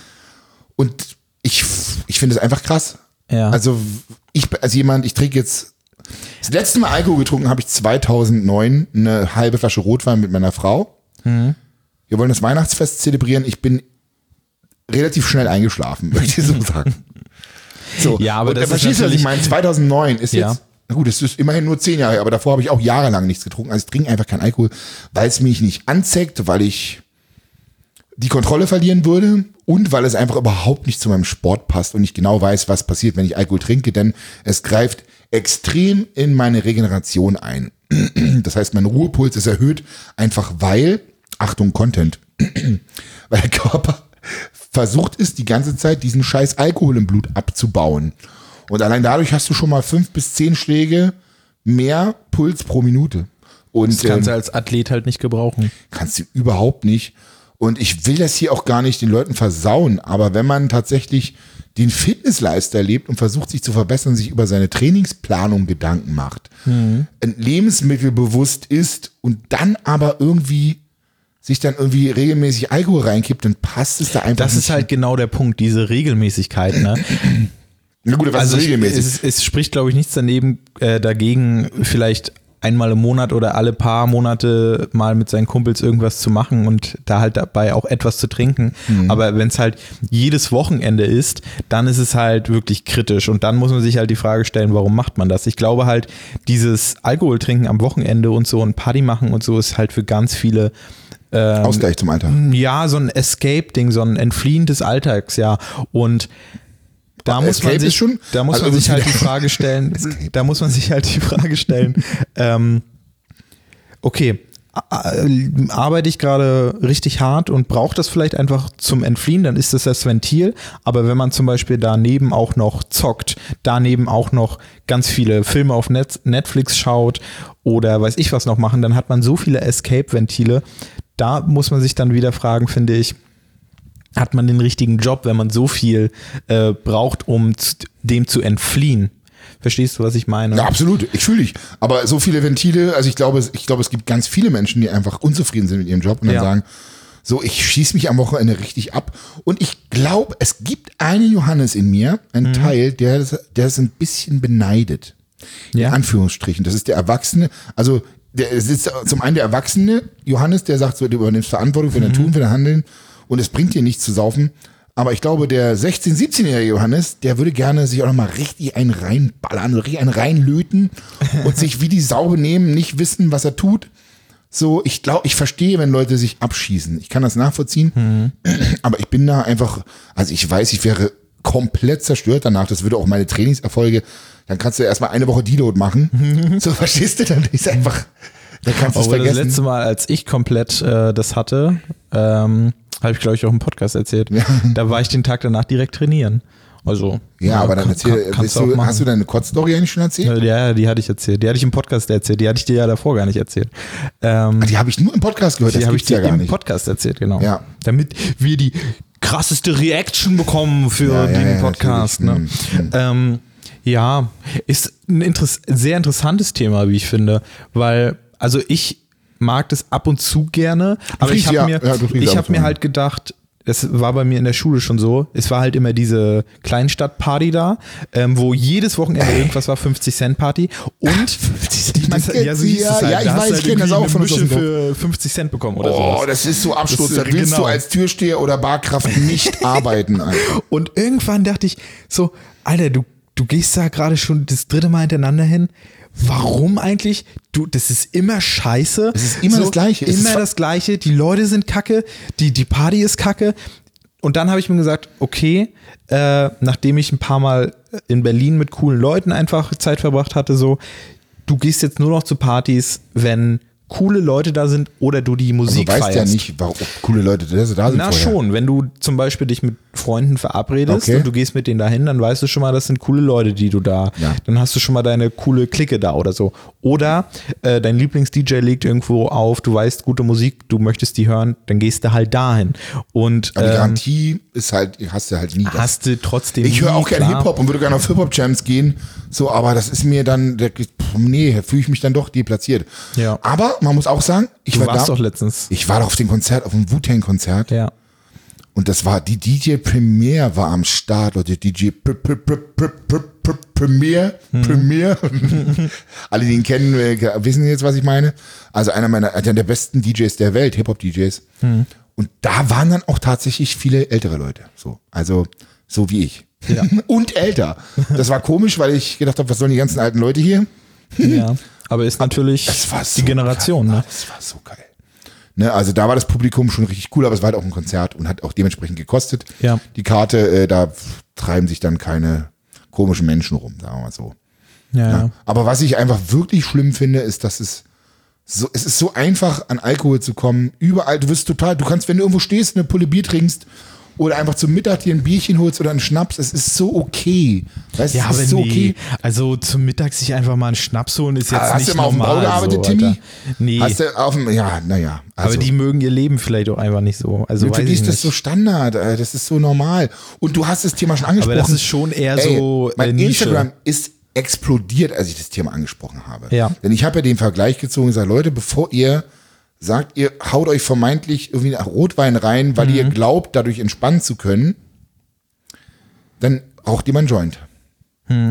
A: Und ich, ich finde es einfach krass.
B: Ja.
A: Also, ich, als jemand, ich trinke jetzt, das letzte Mal Alkohol getrunken habe ich zweitausendneun, eine halbe Flasche Rotwein mit meiner Frau.
B: Mhm.
A: Wir wollen das Weihnachtsfest zelebrieren. Ich bin relativ schnell eingeschlafen, möchte ich so sagen. So.
B: Ja, aber
A: und,
B: das ist
A: verstehst du, was ich
B: natürlich-
A: meine? zweitausendneun ist
B: Ja.
A: jetzt, na gut, es ist immerhin nur zehn Jahre, her, aber davor habe ich auch jahrelang nichts getrunken. Also ich trinke einfach keinen Alkohol, weil es mich nicht anzeigt, weil ich die Kontrolle verlieren würde und weil es einfach überhaupt nicht zu meinem Sport passt und ich genau weiß, was passiert, wenn ich Alkohol trinke, denn es greift extrem in meine Regeneration ein. Das heißt, mein Ruhepuls ist erhöht, einfach weil, Achtung, Content, weil der Körper versucht ist, die ganze Zeit diesen scheiß Alkohol im Blut abzubauen. Und allein dadurch hast du schon mal fünf bis zehn Schläge mehr Puls pro Minute. Und
B: Das kannst du
A: ähm,
B: als Athlet halt nicht gebrauchen.
A: kannst du überhaupt nicht. Und ich will das hier auch gar nicht den Leuten versauen, aber wenn man tatsächlich den Fitness-Lifestyle lebt und versucht, sich zu verbessern, sich über seine Trainingsplanung Gedanken macht,
B: Mhm.
A: ein Lebensmittel bewusst isst und dann aber irgendwie sich dann irgendwie regelmäßig Alkohol reinkippt, dann passt es da einfach
B: Das
A: nicht.
B: ist halt genau der Punkt, diese Regelmäßigkeit. Ne?
A: Na gut, was
B: Also
A: ist
B: ich,
A: regelmäßig?
B: es, es spricht, glaube ich, nichts daneben äh, dagegen, vielleicht einmal im Monat oder alle paar Monate mal mit seinen Kumpels irgendwas zu machen und da halt dabei auch etwas zu trinken. Mhm. Aber wenn es halt jedes Wochenende ist, dann ist es halt wirklich kritisch und dann muss man sich halt die Frage stellen, warum macht man das? Ich glaube halt, dieses Alkohol trinken am Wochenende und so und Party machen und so ist halt für ganz viele ähm,
A: Ausgleich zum Alltag.
B: Ja, so ein Escape-Ding, so ein Entfliehen des Alltags, ja. Und Da muss man sich, schon, da muss also man sich halt die Frage stellen, da muss man sich halt die Frage stellen, ähm, okay, arbeite ich gerade richtig hart und brauche das vielleicht einfach zum Entfliehen, dann ist das das Ventil, aber wenn man zum Beispiel daneben auch noch zockt, daneben auch noch ganz viele Filme auf Netflix schaut oder weiß ich was noch machen, dann hat man so viele Escape-Ventile, da muss man sich dann wieder fragen, finde ich, hat man den richtigen Job, wenn man so viel äh, braucht, um z- dem zu entfliehen? Verstehst du, was ich meine?
A: Ja, absolut. Ich fühle dich. Aber so viele Ventile, also ich glaube, ich glaube, es gibt ganz viele Menschen, die einfach unzufrieden sind mit ihrem Job und dann ja. sagen, so, ich schieße mich am Wochenende richtig ab. Und ich glaube, es gibt einen Johannes in mir, einen mhm. Teil, der, der ist ein bisschen beneidet. Ja. In Anführungsstrichen. Das ist der Erwachsene, also der ist zum einen der Erwachsene Johannes, der sagt so, du übernimmst Verantwortung für dein mhm. Tun, für dein Handeln. Und es bringt dir nichts zu saufen. Aber ich glaube, der sechzehn-, siebzehnjährige Johannes, der würde gerne sich auch nochmal richtig einen reinballern, richtig einen reinlöten und sich wie die Sau benehmen, nicht wissen, was er tut. So, ich glaube, ich verstehe, wenn Leute sich abschießen. Ich kann das nachvollziehen. Mhm. Aber ich bin da einfach, also ich weiß, ich wäre komplett zerstört danach. Das würde auch meine Trainingserfolge, dann kannst du erstmal eine Woche Deload machen. Mhm. So, verstehst du? Dann ist einfach, da kannst du es vergessen.
B: Das letzte Mal, als ich komplett äh, das hatte, ähm, habe ich, glaube ich, auch im Podcast erzählt. Ja. Da war ich den Tag danach direkt trainieren. Also,
A: ja, ja aber dann erzähl, kann, du, du hast du deine Kurzstory eigentlich schon erzählt?
B: Ja, die hatte ich erzählt. Die hatte ich im Podcast erzählt. Die hatte ich dir ja davor gar nicht erzählt. Ähm,
A: die habe ich nur im Podcast gehört.
B: Die habe ich dir
A: ja gar
B: im
A: nicht.
B: Podcast erzählt, genau.
A: Ja.
B: Damit wir die krasseste Reaction bekommen für
A: ja, ja,
B: den
A: ja,
B: Podcast. Ne? Mhm. Ähm, ja, ist ein Interess- sehr interessantes Thema, wie ich finde, weil, also ich mag das ab und zu gerne, aber ich habe
A: ja,
B: mir,
A: ja,
B: ich habe mir halt gedacht, es war bei mir in der Schule schon so, es war halt immer diese Kleinstadtparty da, ähm, wo jedes Wochenende irgendwas war, fünfzig Cent Party und
A: fünfzig Cent,
B: das, ja, so hieß
A: ja,
B: es halt.
A: ja, ich
B: da
A: weiß,
B: halt
A: ich kenne das auch von
B: Mische für fünfzig Cent bekommen oder so.
A: Oh, sowas. Das ist so Absturz, da willst
B: genau.
A: du als Türsteher oder Barkraft nicht arbeiten. Alter.
B: Und irgendwann dachte ich so, Alter, du, du gehst da gerade schon das dritte Mal hintereinander hin. Warum eigentlich? Du, das ist immer scheiße.
A: Es ist immer
B: so,
A: das Gleiche. Es
B: immer das Gleiche. Die Leute sind kacke. Die, die Party ist kacke. Und dann habe ich mir gesagt, okay, äh, nachdem ich ein paar Mal in Berlin mit coolen Leuten einfach Zeit verbracht hatte, so, du gehst jetzt nur noch zu Partys, wenn coole Leute da sind oder du die Musik
A: feierst. Du weißt
B: feierst.
A: ja nicht, warum coole Leute da sind.
B: Na vorher. Schon, wenn du zum Beispiel dich mit Freunden verabredest
A: okay.
B: und du gehst mit denen dahin, dann weißt du schon mal, das sind coole Leute, die du da,
A: ja.
B: dann hast du schon mal deine coole Clique da oder so. Oder äh, dein Lieblings-D J legt irgendwo auf, du weißt gute Musik, du möchtest die hören, dann gehst du halt dahin. Und,
A: aber die
B: ähm,
A: Garantie ist halt, hast du halt nie.
B: Hast du trotzdem
A: Ich höre auch gerne
B: klar.
A: Hip-Hop und würde gerne auf Hip-Hop-Jams gehen, so, aber das ist mir dann, der, nee, fühle ich mich dann doch deplatziert.
B: Ja.
A: Aber man muss auch sagen, ich
B: du
A: war
B: warst
A: da,
B: doch letztens.
A: Ich war doch auf dem Konzert, auf dem Wu-Tang-Konzert.
B: Ja.
A: Und das war, die D J Premier war am Start, Leute, D J Premier, Premier. Alle, die ihn kennen, wissen jetzt, was ich meine. Also einer meiner, einer der besten D Js der Welt, Hip-Hop-D Js. Mhm. Und da waren dann auch tatsächlich viele ältere Leute. So, also, so wie ich.
B: Ja.
A: Und älter. Das war komisch, weil ich gedacht habe, was sollen die ganzen alten Leute hier?
B: Ja. Aber ist natürlich
A: das war so
B: die Generation,
A: geil.
B: ne?
A: Das war so geil. Ne, also da war das Publikum schon richtig cool, aber es war halt auch ein Konzert und hat auch dementsprechend gekostet.
B: Ja.
A: Die Karte, äh, da treiben sich dann keine komischen Menschen rum, sagen wir mal so.
B: Ja,
A: ja.
B: ja.
A: Aber was ich einfach wirklich schlimm finde, ist, dass es so, es ist so einfach, an Alkohol zu kommen. Überall, du wirst total, du kannst, wenn du irgendwo stehst, eine Pulle Bier trinkst oder einfach zum Mittag dir ein Bierchen holst oder einen Schnaps, es ist so okay. Weißt,
B: Ja,
A: es
B: aber
A: ist so
B: nee.
A: okay.
B: Also zum Mittag sich einfach mal einen Schnaps holen ist jetzt
A: Ah, hast
B: nicht
A: du mal auf dem
B: normal.
A: Bau gearbeitet,
B: so,
A: Timmy?
B: Alter. Nee.
A: Hast du auf dem, ja, naja. Also,
B: aber die mögen ihr Leben vielleicht auch einfach nicht so. Also
A: für
B: weiß
A: die
B: ich
A: ist
B: nicht.
A: das so Standard, äh, das ist so normal. Und du hast das Thema schon angesprochen.
B: Aber das ist schon eher
A: Ey,
B: so
A: mein
B: äh, Nische.
A: Instagram ist explodiert, als ich das Thema angesprochen habe.
B: Ja.
A: Denn ich habe ja den Vergleich gezogen und gesagt, Leute, bevor ihr sagt, ihr haut euch vermeintlich irgendwie Rotwein rein, weil mhm. ihr glaubt, dadurch entspannen zu können, dann raucht ihr mal einen Joint.
B: Mhm.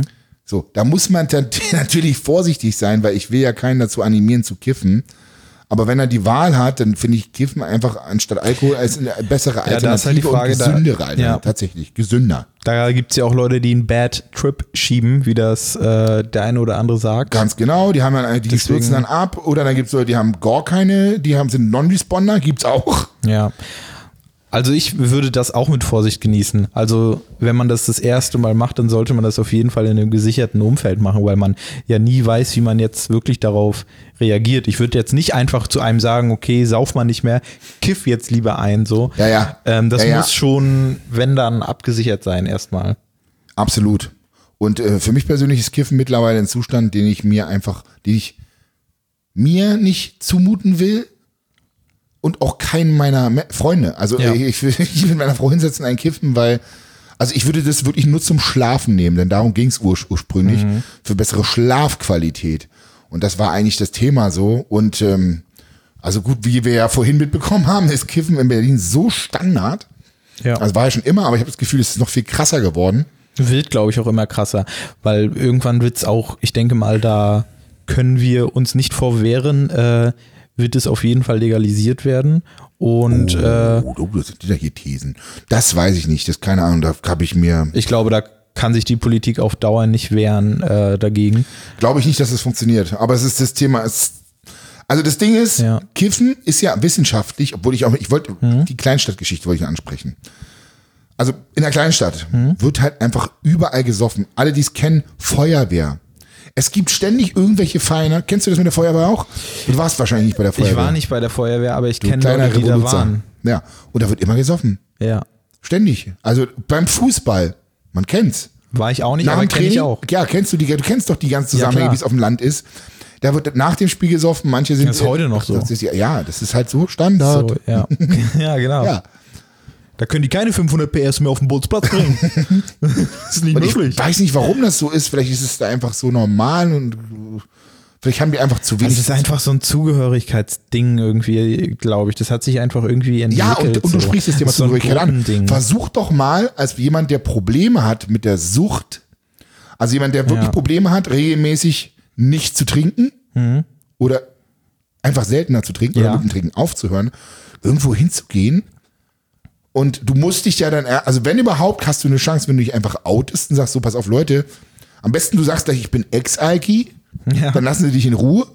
A: So, da muss man t- natürlich vorsichtig sein, weil ich will ja keinen dazu animieren zu kiffen. Aber wenn er die Wahl hat, dann finde ich Kiffen einfach anstatt Alkohol als eine bessere Alternative
B: Ja, da ist halt die Frage,
A: und gesündere
B: da-
A: Alternative.
B: ja.
A: Tatsächlich, gesünder.
B: Da gibt es ja auch Leute, die einen Bad Trip schieben, wie das äh, der eine oder andere sagt.
A: Ganz genau, die haben dann, die
B: Deswegen-
A: stürzen dann ab. Oder dann gibt es Leute, die haben gar keine, die haben, sind Non-Responder, gibt's auch.
B: Ja. Also ich würde das auch mit Vorsicht genießen. Also wenn man das das erste Mal macht, dann sollte man das auf jeden Fall in einem gesicherten Umfeld machen, weil man ja nie weiß, wie man jetzt wirklich darauf reagiert. Ich würde jetzt nicht einfach zu einem sagen, okay, sauf mal nicht mehr, kiff jetzt lieber ein, so.
A: Ja, ja.
B: Ähm, das
A: Ja, ja.
B: muss schon, wenn dann, abgesichert sein erstmal.
A: Absolut. Und äh, für mich persönlich ist Kiffen mittlerweile ein Zustand, den ich mir einfach, den ich mir nicht zumuten will und auch keinen meiner Me- Freunde. Also
B: Ja.
A: äh, ich will nicht mit meiner Frau hinsetzen und einen kiffen, weil, also ich würde das wirklich nur zum Schlafen nehmen, denn darum ging es ur ursprünglich,
B: Mhm.
A: für bessere Schlafqualität. Und das war eigentlich das Thema so. Und ähm, also gut, wie wir ja vorhin mitbekommen haben, ist Kiffen in Berlin so Standard.
B: Ja.
A: Also war ja schon immer, aber ich habe das Gefühl, es ist noch viel krasser geworden.
B: Wird, glaube ich, auch immer krasser, weil irgendwann wird es auch, ich denke mal, da können wir uns nicht vorwehren, äh, wird es auf jeden Fall legalisiert werden. Und äh,
A: Oh, oh, das sind wieder hier Thesen. Das weiß ich nicht, das keine Ahnung, da habe ich mir,
B: ich glaube, da kann sich die Politik auf Dauer nicht wehren äh, dagegen.
A: glaube ich nicht, dass es funktioniert. Aber es ist das Thema, es, also das Ding ist,
B: Ja.
A: Kiffen ist ja wissenschaftlich, obwohl ich auch, ich wollte, die Kleinstadtgeschichte wollte ich ansprechen. Also in der Kleinstadt wird halt einfach überall gesoffen. Alle, die es kennen, Feuerwehr. Es gibt ständig irgendwelche Feiner. Kennst du das mit der Feuerwehr auch? Du warst wahrscheinlich nicht bei der Feuerwehr.
B: Ich war nicht bei der Feuerwehr, aber ich
A: Du
B: kenne
A: kleiner
B: Leute, die da
A: Revoluzzer.
B: waren.
A: Ja, und da wird immer gesoffen.
B: Ja.
A: Ständig. Also beim Fußball. Man kennt's.
B: War ich auch nicht,
A: Nach
B: aber
A: dem
B: kenne ich
A: Training,
B: auch.
A: ja, kennst du die, du kennst doch die ganzen
B: Ja,
A: Zusammenhänge,
B: klar.
A: wie es auf dem Land ist. Da wird nach dem Spiel gesoffen, manche sind.
B: Das ist heute noch so.
A: Das ist, ja- ja, das ist halt so Standard.
B: So, ja. ja, genau.
A: Ja.
B: Da können die keine fünfhundert P S mehr auf den Bolzplatz bringen. das ist nicht
A: Und ich
B: möglich.
A: weiß nicht, warum das so ist. Vielleicht ist es da einfach so normal und vielleicht haben die einfach zu wenig.
B: Das ist einfach so ein Zugehörigkeitsding irgendwie, glaube ich. Das hat sich einfach irgendwie entwickelt.
A: ja, und, und du
B: so.
A: sprichst das Thema
B: ist so ein
A: Zugehörigkeit an.
B: Gruppending.
A: Versuch doch mal, als jemand, der Probleme hat mit der Sucht, also jemand, der wirklich
B: Ja.
A: Probleme hat, regelmäßig nicht zu trinken oder einfach seltener zu trinken oder
B: Ja.
A: mit dem Trinken aufzuhören, irgendwo hinzugehen. Und du musst dich ja dann, also wenn überhaupt, hast du eine Chance, wenn du dich einfach outest und sagst, so pass auf Leute, am besten du sagst gleich, ich bin Ex-Alki,
B: Ja.
A: dann lassen sie dich in Ruhe.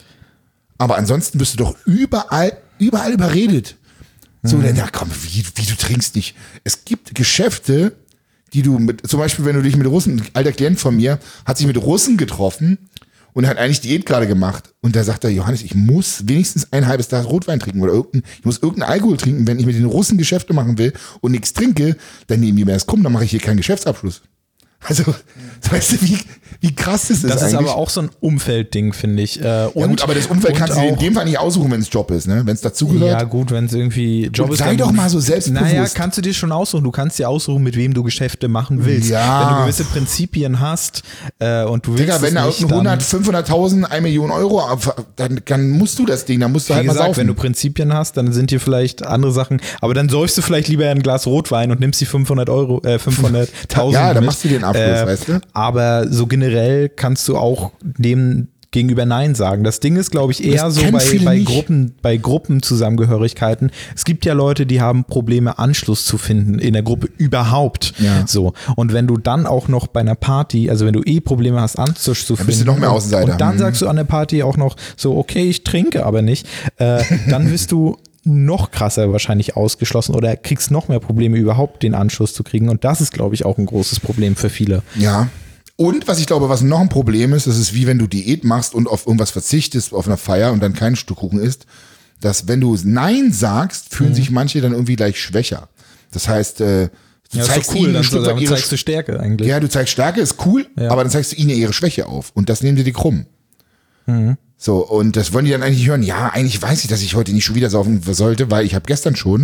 A: Aber ansonsten wirst du doch überall, überall überredet. So,
B: Mhm.
A: dann, ja komm, wie, wie du trinkst nicht. Es gibt Geschäfte, die du mit, zum Beispiel, wenn du dich mit Russen, ein alter Klient von mir hat sich mit Russen getroffen und hat eigentlich Diät gerade gemacht. Und da sagt er, Johannes, ich muss wenigstens ein halbes Glas Rotwein trinken oder irgendein, ich muss irgendeinen Alkohol trinken, wenn ich mit den Russen Geschäfte machen will und nichts trinke, dann nehmen die mir das krumm, dann mache ich hier keinen Geschäftsabschluss. Also, weißt du, wie, wie krass das ist
B: Das ist
A: eigentlich?
B: aber auch so ein Umfeldding, finde ich. Äh,
A: Ja
B: und,
A: gut, aber das Umfeld
B: und
A: kannst du dir in
B: auch-
A: dem Fall nicht aussuchen, wenn es Job ist, ne? Wenn es dazugehört.
B: Ja, gut, wenn es irgendwie Job
A: Und
B: ist.
A: sei
B: dann-
A: doch mal so selbstbewusst.
B: Naja, kannst du dir schon aussuchen. Du kannst dir aussuchen, mit wem du Geschäfte machen willst.
A: Ja.
B: Wenn du gewisse Prinzipien hast äh, und du willst
A: Digga, wenn
B: es
A: da
B: nicht,
A: irgendein
B: dann,
A: hundert, fünfhunderttausend, eine Million Euro, dann, dann musst du das Ding, dann musst du
B: wie
A: halt mal
B: gesagt,
A: saufen.
B: wenn du Prinzipien hast, dann sind dir vielleicht andere Sachen, aber dann säufst du vielleicht lieber ein Glas Rotwein und nimmst die fünfhundert Euro, äh, fünfhunderttausend
A: Ja, dann
B: mit.
A: machst du den Abschluss,
B: Äh,
A: weißt du?
B: Aber so generell kannst du auch dem gegenüber Nein sagen. Das Ding ist, glaube ich, eher
A: Das
B: so
A: kennen
B: bei,
A: viele
B: bei
A: nicht.
B: Gruppen, bei Gruppenzusammengehörigkeiten. Es gibt ja Leute, die haben Probleme, Anschluss zu finden in der Gruppe überhaupt.
A: Ja.
B: So. Und wenn du dann auch noch bei einer Party, also wenn du eh Probleme hast, Anschluss zu finden.
A: bist du noch mehr Außenseiter.
B: Und dann
A: Mhm.
B: sagst du an der Party auch noch so, okay, ich trinke aber nicht. Äh, dann wirst du noch krasser wahrscheinlich ausgeschlossen oder kriegst noch mehr Probleme, überhaupt den Anschluss zu kriegen. Und das ist, glaube ich, auch ein großes Problem für viele.
A: Ja. Und was ich glaube, was noch ein Problem ist, das ist wie wenn du Diät machst und auf irgendwas verzichtest, auf einer Feier und dann kein Stück Kuchen isst, dass wenn du Nein sagst, fühlen sich manche dann irgendwie gleich schwächer. Das heißt, äh, du
B: Ja,
A: zeigst
B: ist doch cool,
A: ihnen
B: dann
A: ein Stück weit
B: dann
A: ihre
B: zeigst du Stärke eigentlich.
A: Ja, du zeigst Stärke, ist cool,
B: Ja.
A: aber dann zeigst du ihnen ihre Schwäche auf. Und das nehmen sie dir krumm.
B: Mhm.
A: So, und das wollen die dann eigentlich nicht hören. Ja, eigentlich weiß ich, dass ich heute nicht schon wieder saufen sollte, weil ich habe gestern schon.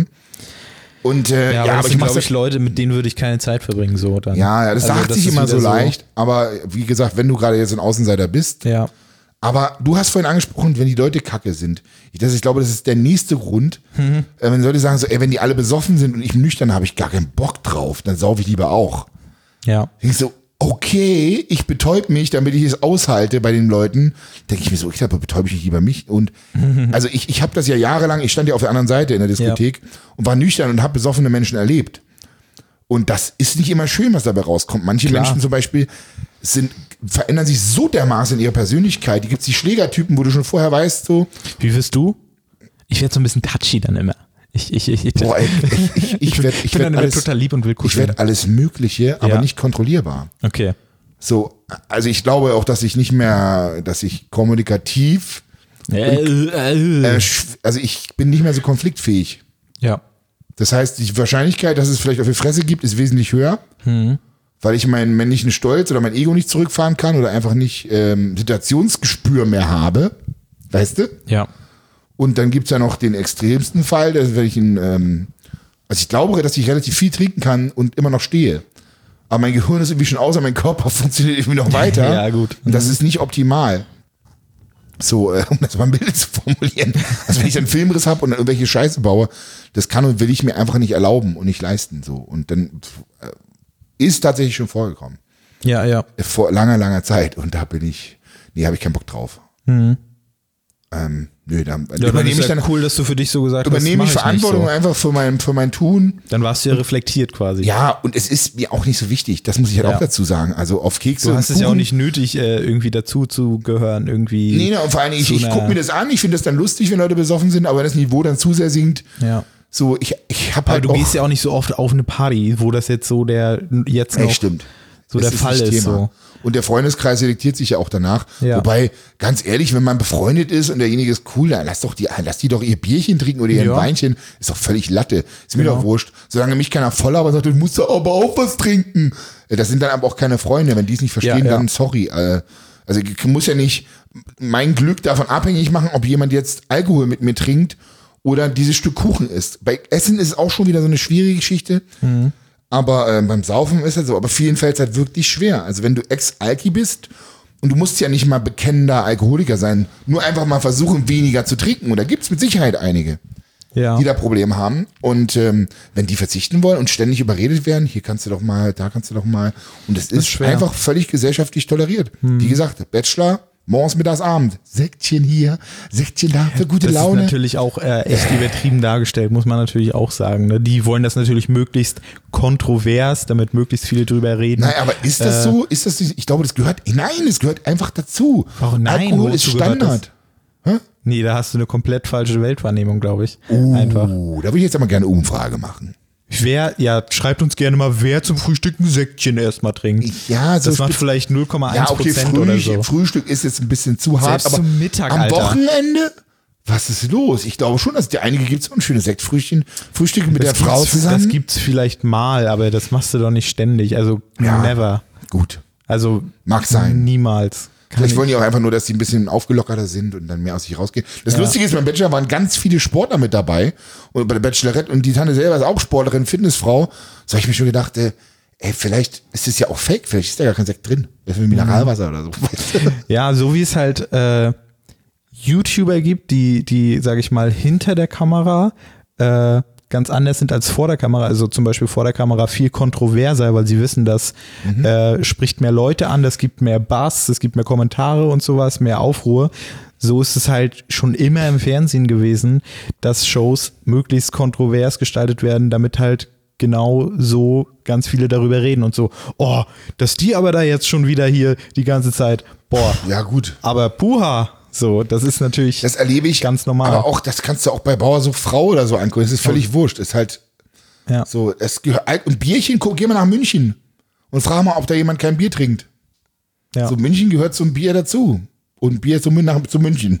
A: Und äh,
B: Ja,
A: ja,
B: aber,
A: aber,
B: das
A: ich
B: sind,
A: mach's
B: glaube ich, Leute, mit denen würde ich keine Zeit verbringen, so dann.
A: ja, ja, das
B: Also,
A: sagt sich
B: ist
A: immer
B: wieder
A: so leicht. Aber wie gesagt, wenn du gerade jetzt ein Außenseiter bist,
B: Ja.
A: aber du hast vorhin angesprochen, wenn die Leute kacke sind. Ich, das, ich glaube, das ist der nächste Grund.
B: Mhm.
A: Äh, wenn Leute sagen so, ey, wenn die alle besoffen sind und ich nüchtern, habe ich gar keinen Bock drauf, dann saufe ich lieber auch.
B: Ja.
A: Ich so, okay, ich betäub mich, damit ich es aushalte bei den Leuten, denke ich mir so, ich glaube, betäube ich nicht lieber mich. Und also ich, ich habe das ja jahrelang, ich stand ja auf der anderen Seite in der Diskothek ja. und war nüchtern und habe besoffene Menschen erlebt. Und das ist nicht immer schön, was dabei rauskommt. Manche Klar. Menschen zum Beispiel sind, verändern sich so dermaßen in ihrer Persönlichkeit. Die gibt es die Schlägertypen, wo du schon vorher weißt, so.
B: Wie wirst du? Ich werde so ein bisschen touchy dann immer. Ich, ich, ich, ich,
A: Boah, ey, ich, ich, ich werde ich werd alles,
B: total lieb und will
A: ich werd alles Mögliche, aber ja. nicht kontrollierbar.
B: Okay.
A: So, also ich glaube auch, dass ich nicht mehr, dass ich kommunikativ, äh, äh, äh, also ich bin nicht mehr so konfliktfähig.
B: Ja.
A: Das heißt, die Wahrscheinlichkeit, dass es vielleicht auf die Fresse gibt, ist wesentlich höher, hm. weil ich meinen männlichen Stolz oder mein Ego nicht zurückfahren kann oder einfach nicht ähm, Situationsgespür mehr habe. Weißt du?
B: Ja.
A: Und dann gibt's ja noch den extremsten Fall, dass wenn ich ihn, ähm, also ich glaube, dass ich relativ viel trinken kann und immer noch stehe. Aber mein Gehirn ist irgendwie schon aus, aber mein Körper funktioniert irgendwie noch weiter.
B: Ja, gut.
A: Und das ist nicht optimal. So, äh, um das mal ein Bild zu formulieren. Also wenn ich einen Filmriss habe und dann irgendwelche Scheiße baue, das kann und will ich mir einfach nicht erlauben und nicht leisten. So. Und dann äh, ist tatsächlich schon vorgekommen.
B: Ja, ja.
A: Vor langer, langer Zeit. Und da bin ich, nee, habe ich keinen Bock drauf.
B: Mhm.
A: Ähm, nö, dann
B: ja,
A: übernehme
B: ist
A: ich
B: ja
A: dann
B: cool, dass du für dich so gesagt hast.
A: Übernehme ich Verantwortung
B: so.
A: einfach für mein, für mein Tun.
B: Dann warst du ja reflektiert quasi.
A: Ja, und es ist mir auch nicht so wichtig. Das muss ich halt ja. auch dazu sagen. Also auf Kekse.
B: Du hast es ja auch nicht nötig, irgendwie dazu zu gehören, irgendwie.
A: Nee, nee, und vor allem, ich, ich gucke mir das an, ich finde das dann lustig, wenn Leute besoffen sind, aber wenn das Niveau dann zu sehr sinkt.
B: Ja.
A: So, ich, ich habe halt.
B: Aber du
A: auch,
B: gehst ja auch nicht so oft auf eine Party, wo das jetzt so der jetzt noch.
A: Ey, stimmt.
B: So
A: das
B: der
A: ist
B: Fall ist. So.
A: Und der Freundeskreis selektiert sich ja auch danach.
B: Ja.
A: Wobei, ganz ehrlich, wenn man befreundet ist und derjenige ist cool, dann lass doch die, lass die doch ihr Bierchen trinken oder ihr ja. Weinchen. Ist doch völlig Latte. Ist mir genau. doch wurscht. Solange mich keiner voll aber sagt, du musst doch aber auch was trinken. Das sind dann aber auch keine Freunde. Wenn die es nicht verstehen, ja, ja. dann sorry. Also ich muss ja nicht mein Glück davon abhängig machen, ob jemand jetzt Alkohol mit mir trinkt oder dieses Stück Kuchen isst. Bei Essen ist es auch schon wieder so eine schwierige Geschichte. Mhm. Aber äh, beim Saufen ist es so, aber vielen fällt es halt wirklich schwer. Also wenn du Ex-Alki bist und du musst ja nicht mal bekennender Alkoholiker sein, nur einfach mal versuchen, weniger zu trinken. Und da gibt es mit Sicherheit einige,
B: ja.
A: die da Probleme haben. Und ähm, wenn die verzichten wollen und ständig überredet werden, hier kannst du doch mal, da kannst du doch mal. Und es ist, ist einfach völlig gesellschaftlich toleriert. Hm. Wie gesagt, Bachelor, morgens, mittags, Abend. Säckchen hier, Säckchen da für gute
B: das
A: Laune.
B: Das ist natürlich auch äh, echt übertrieben dargestellt, muss man natürlich auch sagen. Ne? Die wollen das natürlich möglichst kontrovers, damit möglichst viele drüber reden.
A: Nein, aber ist das äh, so? Ist das? Ich glaube, das gehört. Nein, es gehört einfach dazu.
B: Oh nein,
A: Alkohol ist Standard.
B: Hä? Nee, da hast du eine komplett falsche Weltwahrnehmung, glaube ich.
A: Uh,
B: einfach.
A: Da würde ich jetzt aber gerne eine Umfrage machen.
B: Wer, ja, schreibt uns gerne mal, wer zum Frühstück ein Säckchen erstmal trinkt.
A: Ja, so
B: das macht vielleicht null Komma eins Prozent
A: ja, okay, Früh,
B: oder so.
A: Frühstück ist jetzt ein bisschen zu hart,
B: Selbst
A: aber
B: zum Mittag,
A: am
B: Alter.
A: Wochenende? Was ist los? Ich glaube schon, dass die einige gibt so ein schönes Sektfrühstchen, Frühstück mit
B: das
A: der Frau zusammen.
B: Das gibt's vielleicht mal, aber das machst du doch nicht ständig. Also
A: ja,
B: never.
A: Gut.
B: Also
A: mag sein.
B: Niemals. Kann
A: Vielleicht wollen die auch einfach nur, dass die ein bisschen aufgelockerter sind und dann mehr aus sich rausgehen. Das ja. Lustige ist, beim Bachelor waren ganz viele Sportler mit dabei und bei der Bachelorette und die Tante selber ist auch Sportlerin, Fitnessfrau. So habe ich mir schon gedacht, äh, ey, vielleicht ist es ja auch fake, vielleicht ist da gar kein Sekt drin. Das ist wie Mineralwasser oder so.
B: Ja, so wie es halt äh, YouTuber gibt, die, die, sage ich mal, hinter der Kamera äh, ganz anders sind als vor der Kamera, also zum Beispiel vor der Kamera viel kontroverser, weil sie wissen, das mhm. äh, spricht mehr Leute an, das gibt mehr Bass, es gibt mehr Kommentare und sowas, mehr Aufruhr. So ist es halt schon immer im Fernsehen gewesen, dass Shows möglichst kontrovers gestaltet werden, damit halt genau so ganz viele darüber reden und so, oh, dass die aber da jetzt schon wieder hier die ganze Zeit, boah.
A: Ja, gut.
B: Aber puha. So, das ist natürlich
A: das erlebe ich,
B: ganz normal.
A: Aber auch, das kannst du auch bei Bauer so Frau oder so angucken. Das ist völlig wurscht. Ist halt
B: ja.
A: so, es gehört, und Bierchen, guck, geh mal nach München und frag mal, ob da jemand kein Bier trinkt. Ja. So, München gehört zum Bier dazu. Und Bier zum, nach, zu München.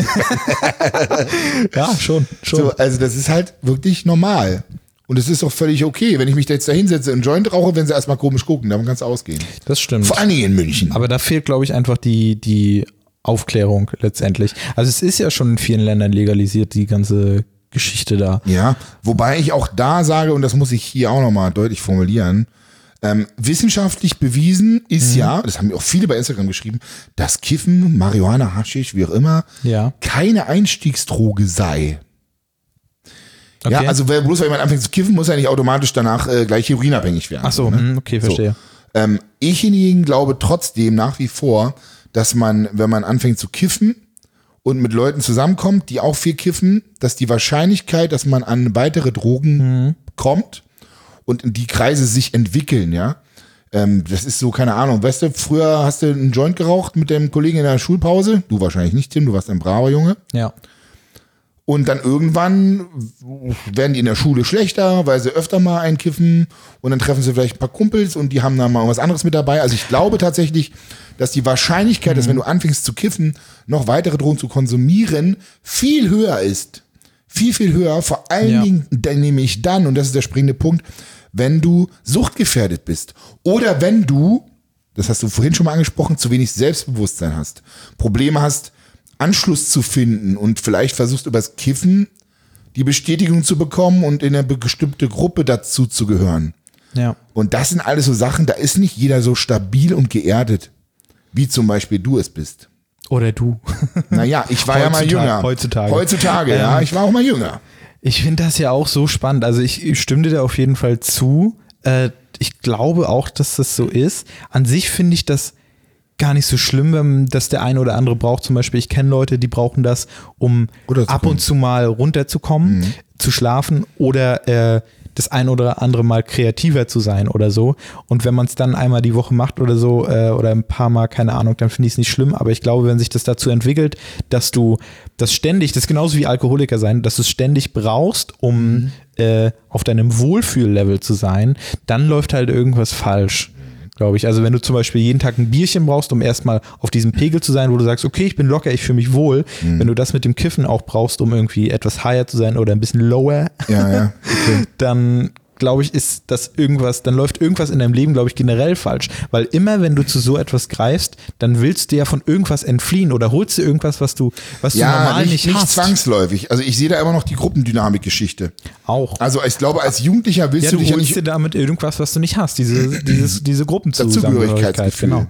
B: Ja, schon, schon.
A: So, also das ist halt wirklich normal. Und es ist auch völlig okay, wenn ich mich da jetzt da hinsetze und einen Joint rauche, wenn sie erstmal komisch gucken. Davon kannst du ausgehen.
B: Das stimmt.
A: Vor allen Dingen in München.
B: Aber da fehlt, glaube ich, einfach die, die Aufklärung letztendlich. Also es ist ja schon in vielen Ländern legalisiert, die ganze Geschichte da.
A: Ja, wobei ich auch da sage, und das muss ich hier auch nochmal deutlich formulieren, ähm, wissenschaftlich bewiesen ist mhm. ja, das haben mir auch viele bei Instagram geschrieben, dass Kiffen, Marihuana, Haschisch, wie auch immer,
B: ja.
A: keine Einstiegsdroge sei.
B: Okay.
A: Ja, also bloß weil jemand anfängt zu kiffen, muss er nicht automatisch danach äh, gleich heroinabhängig werden.
B: Ach so,
A: ne?
B: okay, verstehe.
A: Ähm, ich hingegen glaube trotzdem nach wie vor, dass man, wenn man anfängt zu kiffen und mit Leuten zusammenkommt, die auch viel kiffen, dass die Wahrscheinlichkeit, dass man an weitere Drogen mhm. kommt und die Kreise sich entwickeln, ja. Ähm, das ist so, keine Ahnung, weißt du, früher hast du einen Joint geraucht mit dem Kollegen in der Schulpause, du wahrscheinlich nicht, Tim, du warst ein braver Junge.
B: Ja.
A: Und dann irgendwann werden die in der Schule schlechter, weil sie öfter mal einkiffen und dann treffen sie vielleicht ein paar Kumpels und die haben dann mal was anderes mit dabei. Also ich glaube tatsächlich, dass die Wahrscheinlichkeit, mhm. dass wenn du anfängst zu kiffen, noch weitere Drogen zu konsumieren, viel höher ist. Viel, viel höher. Vor allen ja. Dingen nämlich dann, und das ist der springende Punkt, wenn du suchtgefährdet bist. Oder wenn du, das hast du vorhin schon mal angesprochen, zu wenig Selbstbewusstsein hast. Probleme hast, Anschluss zu finden und vielleicht versuchst übers Kiffen die Bestätigung zu bekommen und in eine bestimmte Gruppe dazu zu gehören.
B: Ja.
A: Und das sind alles so Sachen, da ist nicht jeder so stabil und geerdet, wie zum Beispiel du es bist.
B: Oder du.
A: Naja, ich war
B: Heutzutage,
A: ja mal jünger.
B: Heutzutage.
A: Heutzutage,
B: ähm,
A: ja, ich war auch mal jünger.
B: Ich finde das ja auch so spannend. Also ich, ich stimme dir da auf jeden Fall zu. Äh, ich glaube auch, dass das so ist. An sich finde ich das gar nicht so schlimm, wenn das der eine oder andere braucht. Zum Beispiel, ich kenne Leute, die brauchen das, um ab und zu mal runterzukommen, mhm. zu schlafen oder äh, das ein oder andere Mal kreativer zu sein oder so. Und wenn man es dann einmal die Woche macht oder so äh, oder ein paar Mal, keine Ahnung, dann finde ich es nicht schlimm. Aber ich glaube, wenn sich das dazu entwickelt, dass du das ständig, das ist genauso wie Alkoholiker sein, dass du es ständig brauchst, um mhm. äh, auf deinem Wohlfühllevel zu sein, dann läuft halt irgendwas falsch. Glaube ich. Also wenn du zum Beispiel jeden Tag ein Bierchen brauchst, um erstmal auf diesem Pegel zu sein, wo du sagst, okay, ich bin locker, ich fühle mich wohl. Mhm. Wenn du das mit dem Kiffen auch brauchst, um irgendwie etwas higher zu sein oder ein bisschen lower,
A: ja, ja. Okay.
B: dann glaube ich, ist das irgendwas, dann läuft irgendwas in deinem Leben, glaube ich, generell falsch. Weil immer, wenn du zu so etwas greifst, dann willst du ja von irgendwas entfliehen oder holst du irgendwas, was du, was
A: ja,
B: du normal nicht,
A: nicht
B: hast.
A: Ja, nicht zwangsläufig. Also ich sehe da immer noch die Gruppendynamik-Geschichte.
B: Auch.
A: Also ich glaube, als Jugendlicher willst
B: ja,
A: du,
B: du
A: dich ja
B: holst
A: nicht...
B: dir damit irgendwas, was du nicht hast. Diese, dieses, diese Gruppenzugehörigkeit.
A: Genau.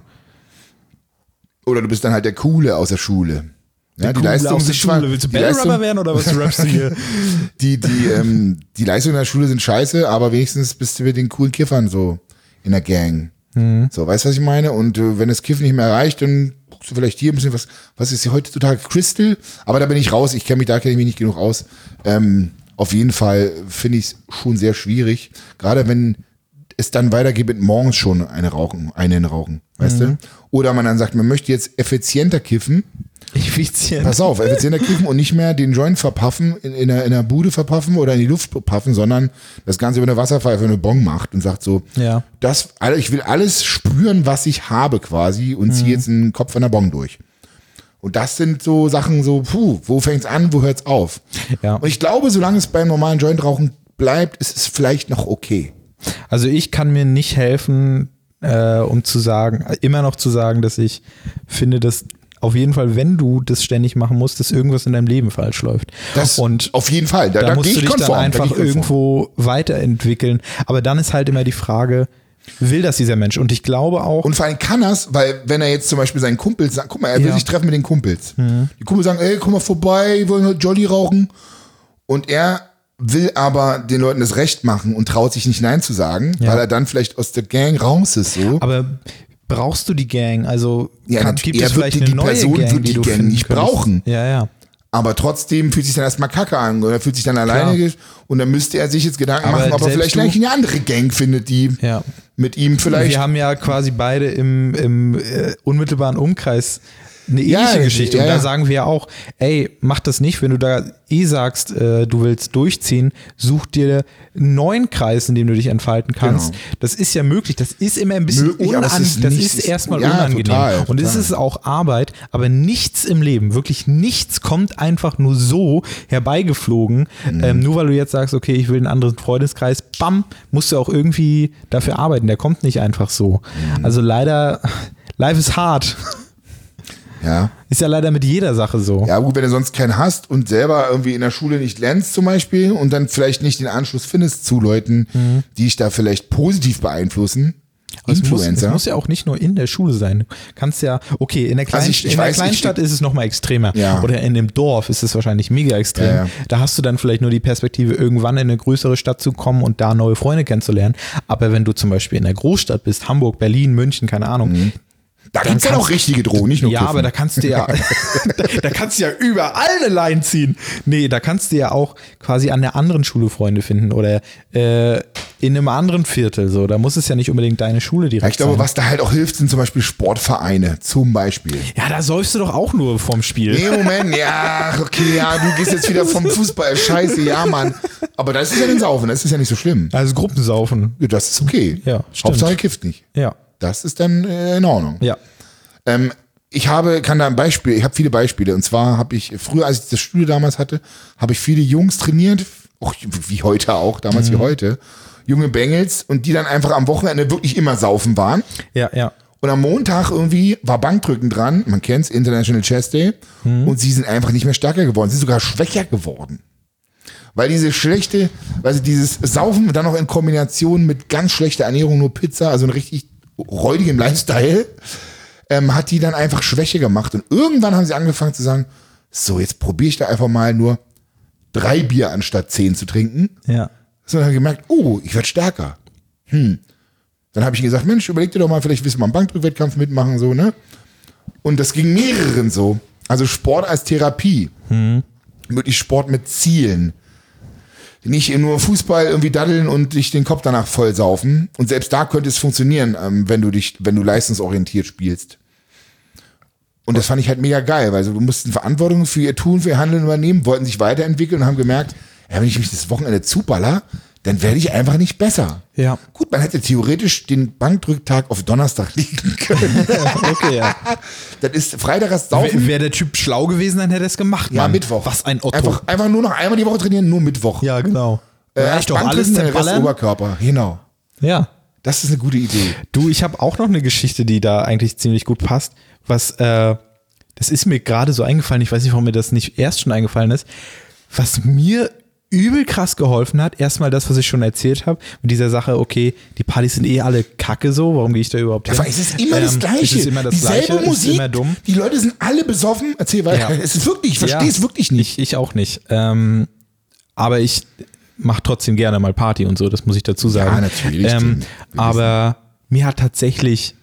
A: Oder du bist dann halt der Coole aus der Schule. Ja, die Leistung
B: aus der Schule. Willst du Bellrubber werden oder was rappst du hier?
A: die, die, ähm, die Leistungen in der Schule sind scheiße, aber wenigstens bist du mit den coolen Kiffern so in der Gang. Mhm. So, weißt du, was ich meine? Und äh, wenn das Kiffen nicht mehr reicht, dann guckst du vielleicht hier ein bisschen was, was ist hier heutzutage Crystal? Aber da bin ich raus, ich kenne mich, da kenne ich mich nicht genug aus. Ähm, auf jeden Fall finde ich es schon sehr schwierig, gerade wenn es dann weitergeht mit morgens schon eine rauchen, einen rauchen, weißt mhm. du? Oder man dann sagt, man möchte jetzt effizienter kiffen.
B: Effizient.
A: Pass auf, effizienter kiffen und nicht mehr den Joint verpaffen, in, in, der, in der Bude verpaffen oder in die Luft paffen, sondern das Ganze über eine Wasserpfeife, eine Bong macht und sagt so,
B: ja.
A: das, ich will alles spüren, was ich habe quasi und ziehe jetzt einen Kopf an der Bong durch. Und das sind so Sachen so, puh, wo fängt's an, wo hört's auf?
B: Ja.
A: Und ich glaube, solange es beim normalen Jointrauchen bleibt, ist es vielleicht noch okay.
B: Also ich kann mir nicht helfen, äh, um zu sagen, immer noch zu sagen, dass ich finde, dass auf jeden Fall, wenn du das ständig machen musst, dass irgendwas in deinem Leben falsch läuft.
A: Das
B: und
A: auf jeden Fall. Da,
B: da,
A: da
B: musst
A: gehe
B: du
A: ich
B: dich
A: konform,
B: dann einfach
A: da
B: irgendwo weiterentwickeln. Aber dann ist halt immer die Frage, will das dieser Mensch? Und ich glaube auch.
A: Und vor allem kann das, weil wenn er jetzt zum Beispiel seinen Kumpels sagt, guck mal, er will
B: ja.
A: sich treffen mit den Kumpels.
B: Mhm.
A: Die Kumpels sagen, ey, komm mal vorbei, wir wollen heute Jolly rauchen. Und er will aber den Leuten das Recht machen und traut sich nicht Nein zu sagen,
B: ja.
A: weil er dann vielleicht aus der Gang raus ist. So.
B: Aber brauchst du die Gang? Also
A: ja,
B: kann, gibt
A: er
B: es vielleicht
A: die,
B: eine
A: die
B: neue
A: Person
B: Gang,
A: wird die,
B: die du
A: Gang nicht
B: könntest.
A: brauchen.
B: Ja, ja.
A: Aber trotzdem fühlt sich dann erstmal kacke an oder fühlt sich dann alleine
B: Klar.
A: und dann müsste er sich jetzt Gedanken
B: Aber
A: machen, ob er vielleicht
B: du,
A: gleich eine andere Gang findet, die
B: ja.
A: mit ihm vielleicht...
B: Wir haben ja quasi beide im, im äh, unmittelbaren Umkreis eine ähnliche
A: Ja,
B: Geschichte.
A: ja,
B: Und da
A: ja.
B: sagen wir ja auch, ey, mach das nicht, wenn du da eh sagst, äh, du willst durchziehen, such dir einen neuen Kreis, in dem du dich entfalten kannst.
A: Genau.
B: Das ist ja möglich. Das ist immer ein bisschen
A: Möglich, aber es
B: unangenehm.
A: ist
B: Das
A: nicht-
B: ist erstmal
A: ja,
B: unangenehm.
A: total,
B: Und es
A: total.
B: ist auch Arbeit, aber nichts im Leben, wirklich nichts kommt einfach nur so herbeigeflogen.
A: Mhm.
B: Ähm, nur weil du jetzt sagst, okay, ich will einen anderen Freundeskreis, bam, musst du auch irgendwie dafür arbeiten. Der kommt nicht einfach so.
A: Mhm.
B: Also leider, life is hard.
A: Ja.
B: Ist ja leider mit jeder Sache so.
A: Ja, gut, wenn du sonst keinen hast und selber irgendwie in der Schule nicht lernst zum Beispiel und dann vielleicht nicht den Anschluss findest zu Leuten,
B: Mhm.
A: die dich da vielleicht positiv beeinflussen.
B: Aber es muss,
A: Influencer?
B: es muss ja auch nicht nur in der Schule sein. Du kannst ja, okay, in der, Klein,
A: Also ich- ich
B: in
A: weiß,
B: der Kleinstadt
A: ich-
B: ist es nochmal extremer.
A: Ja.
B: Oder in dem Dorf ist es wahrscheinlich mega extrem.
A: Ja, ja.
B: Da hast du dann vielleicht nur die Perspektive, irgendwann in eine größere Stadt zu kommen und da neue Freunde kennenzulernen. Aber wenn du zum Beispiel in der Großstadt bist, Hamburg, Berlin, München, keine Ahnung,
A: Mhm. Da gibt es ja auch richtige Drogen, nicht nur
B: ja,
A: Kiffen.
B: aber da kannst du ja, da, da kannst du ja überall eine Line ziehen. Nee, da kannst du ja auch quasi an der anderen Schule Freunde finden oder äh, in einem anderen Viertel. So, da muss es ja nicht unbedingt deine Schule direkt
A: Ja, ich glaube,
B: sein.
A: was da halt auch hilft, sind zum Beispiel Sportvereine, zum Beispiel.
B: Ja, da säufst du doch auch nur vorm Spiel.
A: Nee, Moment, ja, okay, ja, du gehst jetzt wieder vom Fußball, scheiße, ja, Mann. Aber das ist ja den Saufen, das ist ja nicht so schlimm.
B: Also Gruppensaufen.
A: Ja, das ist okay.
B: Ja, stimmt.
A: Hauptsache kifft nicht.
B: Ja.
A: Das ist dann äh, in Ordnung.
B: Ja.
A: Ähm, ich habe, kann da ein Beispiel, ich habe viele Beispiele. Und zwar habe ich, früher, als ich das Studio damals hatte, habe ich viele Jungs trainiert, auch wie heute auch, damals
B: Mhm.
A: wie heute, junge Bengels, und die dann einfach am Wochenende wirklich immer saufen waren.
B: Ja, ja.
A: Und am Montag irgendwie war Bankdrücken dran, man kennt's, International Chess Day,
B: Mhm.
A: und sie sind einfach nicht mehr stärker geworden, sie sind sogar schwächer geworden. Weil diese schlechte, also dieses Saufen dann noch in Kombination mit ganz schlechter Ernährung, nur Pizza, also ein richtig räudigem Lifestyle, ähm, hat die dann einfach Schwäche gemacht. Und irgendwann haben sie angefangen zu sagen, so, jetzt probiere ich da einfach mal nur drei Bier anstatt zehn zu trinken.
B: Ja.
A: So, dann habe ich gemerkt, oh, ich werde stärker. Hm. Dann habe ich gesagt, Mensch, überleg dir doch mal, vielleicht willst du mal einen Bankdrückwettkampf mitmachen, so, ne? Und das ging mehreren so. Also Sport als Therapie. Hm. Wirklich Sport mit Zielen. Nicht nur Fußball irgendwie daddeln und dich den Kopf danach voll saufen. Und selbst da könnte es funktionieren, ähm, wenn du dich, wenn du leistungsorientiert spielst. Und das fand ich halt mega geil, weil so, du mussten Verantwortung für ihr Tun, für ihr Handeln übernehmen, wollten sich weiterentwickeln und haben gemerkt, ja, wenn ich mich das Wochenende zuballer, dann werde ich einfach nicht besser.
B: Ja.
A: Gut, man hätte theoretisch den Bankdrücktag auf Donnerstag liegen können.
B: Okay, ja.
A: Das ist Freitag das Saufen.
B: Wäre wär der Typ schlau gewesen, dann hätte er es gemacht,
A: Ja,
B: Mann.
A: Mittwoch.
B: Was ein Otto.
A: Einfach, einfach nur noch einmal die Woche trainieren, nur Mittwoch.
B: Ja, genau.
A: Äh,
B: Ja,
A: erst
B: doch alles
A: Bankdrücken, der Rest
B: zerballern.
A: Oberkörper. Genau.
B: Ja.
A: Das ist eine gute Idee.
B: Du, ich habe auch noch eine Geschichte, die da eigentlich ziemlich gut passt. Was, äh, das ist mir gerade so eingefallen, ich weiß nicht, warum mir das nicht erst schon eingefallen ist. Was mir übel krass geholfen hat, erstmal das, was ich schon erzählt habe, mit dieser Sache, okay, die Partys sind eh alle kacke so, warum gehe ich da überhaupt hin?
A: Aber es ist immer das
B: Ähm,
A: Gleiche.
B: Es ist immer das
A: Dieselbe
B: Gleiche,
A: Musik.
B: es ist immer dumm.
A: Die Leute sind alle besoffen. Erzähl weiter.
B: Ja.
A: Es ist wirklich, ich verstehe es
B: Ja,
A: wirklich nicht.
B: Ich, ich auch nicht. Ähm, aber ich mache trotzdem gerne mal Party und so, das muss ich dazu sagen.
A: Ja, natürlich,
B: Ähm,
A: Tim. Wir
B: aber mir hat tatsächlich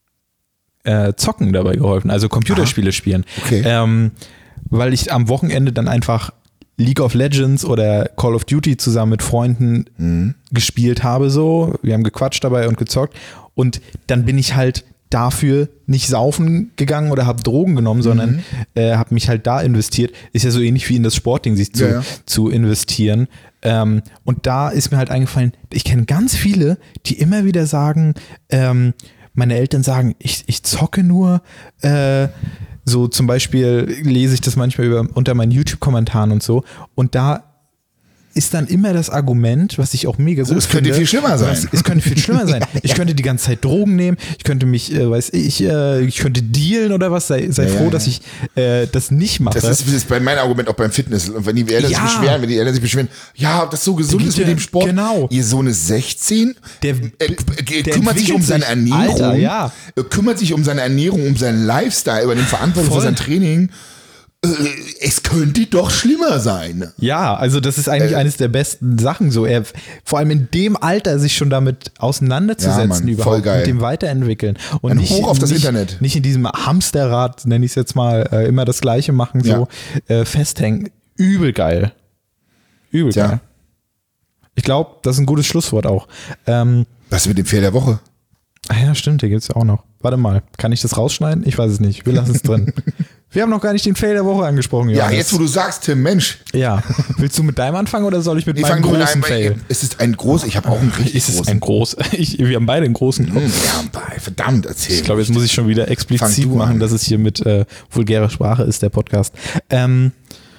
B: äh, Zocken dabei geholfen, also Computerspiele spielen.
A: Okay.
B: Ähm, weil ich am Wochenende dann einfach League of Legends oder Call of Duty zusammen mit Freunden
A: Mhm.
B: gespielt habe so. Wir haben gequatscht dabei und gezockt. Und dann bin ich halt dafür nicht saufen gegangen oder habe Drogen genommen, sondern
A: Mhm.
B: äh, habe mich halt da investiert. Ist ja so ähnlich wie in das Sportding, sich zu,
A: Ja, ja.
B: zu investieren. Ähm, und da ist mir halt eingefallen, ich kenne ganz viele, die immer wieder sagen, ähm, meine Eltern sagen, ich, ich zocke nur, äh, so zum Beispiel lese ich das manchmal über, unter meinen YouTube-Kommentaren und so. Und da ist dann immer das Argument, was ich auch mega gut
A: es könnte
B: finde.
A: viel schlimmer sein.
B: Was, es könnte viel schlimmer sein. Ich könnte die ganze Zeit Drogen nehmen, ich könnte mich, äh, weiß ich, äh, ich könnte dealen oder was. Sei, sei
A: Ja,
B: froh,
A: ja,
B: dass
A: ja.
B: ich äh, das nicht mache.
A: Das ist, das ist bei meinem Argument auch beim Fitness. Und wenn die Eltern
B: Ja.
A: sich beschweren, wenn die Eltern sich beschweren, ja, ob das so gesund
B: Der
A: ist
B: geht
A: mit
B: ja-
A: dem Sport.
B: genau.
A: Ihr Sohn ist sechzehn,
B: Der-
A: äh, äh,
B: der
A: kümmert sich
B: entwickelt
A: um seine
B: sich.
A: Ernährung,
B: Alter, ja.
A: äh, kümmert sich um seine Ernährung, um seinen Lifestyle, über den Verantwortung für
B: Voll.
A: sein Training. Äh, es könnte doch schlimmer sein.
B: Ja, also das ist eigentlich
A: Äh.
B: eines der besten Sachen so. Er, vor allem in dem Alter sich schon damit auseinanderzusetzen,
A: Ja, Mann, voll
B: überhaupt
A: geil.
B: mit dem Weiterentwickeln. Und
A: Ein
B: nicht,
A: Hoch auf das
B: nicht,
A: Internet.
B: Nicht in diesem Hamsterrad, nenne ich es jetzt mal, äh, immer das Gleiche machen, so äh, festhängen. Übel geil. Übel
A: Tja.
B: geil. Ich glaube, das ist ein gutes Schlusswort auch. Ähm,
A: Was mit dem Fail der Woche?
B: ah ja, stimmt, der gibt es ja auch noch. Warte mal, kann ich das rausschneiden? Ich weiß es nicht. Wir lassen es drin. Wir haben noch gar nicht den Fail der Woche angesprochen,
A: Ja,
B: Johannes.
A: jetzt wo du sagst, Tim, Mensch.
B: Ja. Willst du mit deinem anfangen oder soll ich mit
A: Ich
B: meinem
A: fange nur mit
B: großen
A: einem,
B: Fail?
A: es ist ein groß, ich habe auch einen richtig
B: Ist es
A: großen.
B: ein groß? Ich, wir haben beide einen großen Kopf.
A: Hm, ja, verdammt, erzähl.
B: Ich glaube, jetzt muss ich schon wieder
A: Fang
B: explizit
A: du
B: machen,
A: an.
B: dass es hier mit äh, vulgärer Sprache ist, der Podcast. Ähm,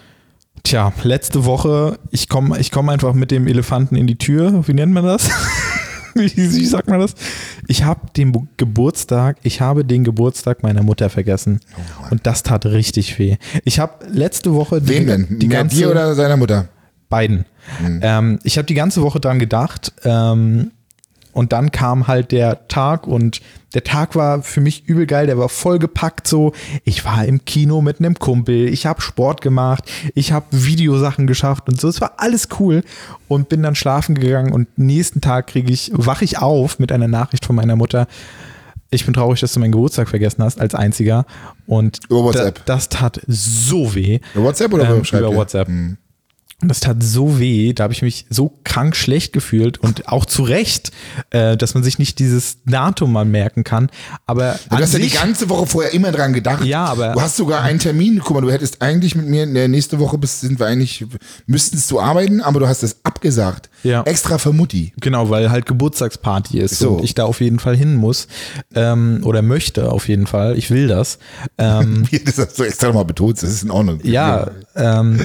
B: tja, letzte Woche, ich komme ich komm einfach mit dem Elefanten in die Tür. Wie nennt man das? wie, wie sagt man das? Ich habe den Bu- Geburtstag, ich habe den Geburtstag meiner Mutter vergessen. Und das tat richtig weh. Ich habe letzte Woche die,
A: Wem denn?
B: die
A: Mehr
B: ganze
A: dir oder seiner Mutter?
B: Beiden.
A: Mhm.
B: Ähm, ich habe die ganze Woche dran gedacht, ähm, und dann kam halt der Tag und der Tag war für mich übel geil, der war vollgepackt so. Ich war im Kino mit einem Kumpel, ich habe Sport gemacht, ich habe Videosachen geschafft und so. Es war alles cool und bin dann schlafen gegangen und nächsten Tag kriege ich, wache ich auf mit einer Nachricht von meiner Mutter. Ich bin traurig, dass du meinen Geburtstag vergessen hast, als einziger. Und
A: über WhatsApp.
B: Da, das tat so weh.
A: Über WhatsApp oder
B: ähm,
A: über,
B: über WhatsApp.
A: Hm.
B: Und das tat so weh, da habe ich mich so krank schlecht gefühlt und auch zu Recht, äh, dass man sich nicht dieses Datum mal merken kann. Aber
A: ja, du hast ja die ganze Woche vorher immer dran gedacht.
B: Ja, aber
A: du hast sogar einen Termin. Guck mal, du hättest eigentlich mit mir in der nächste Woche bis sind wir eigentlich müsstest du arbeiten, aber du hast es abgesagt.
B: Ja.
A: Extra für Mutti.
B: Genau, weil halt Geburtstagsparty ist
A: So.
B: und ich da auf jeden Fall hin muss ähm, oder möchte auf jeden Fall. Ich will das. Ähm,
A: Das hast du extra nochmal betont, das ist in Ordnung.
B: ja. Ähm,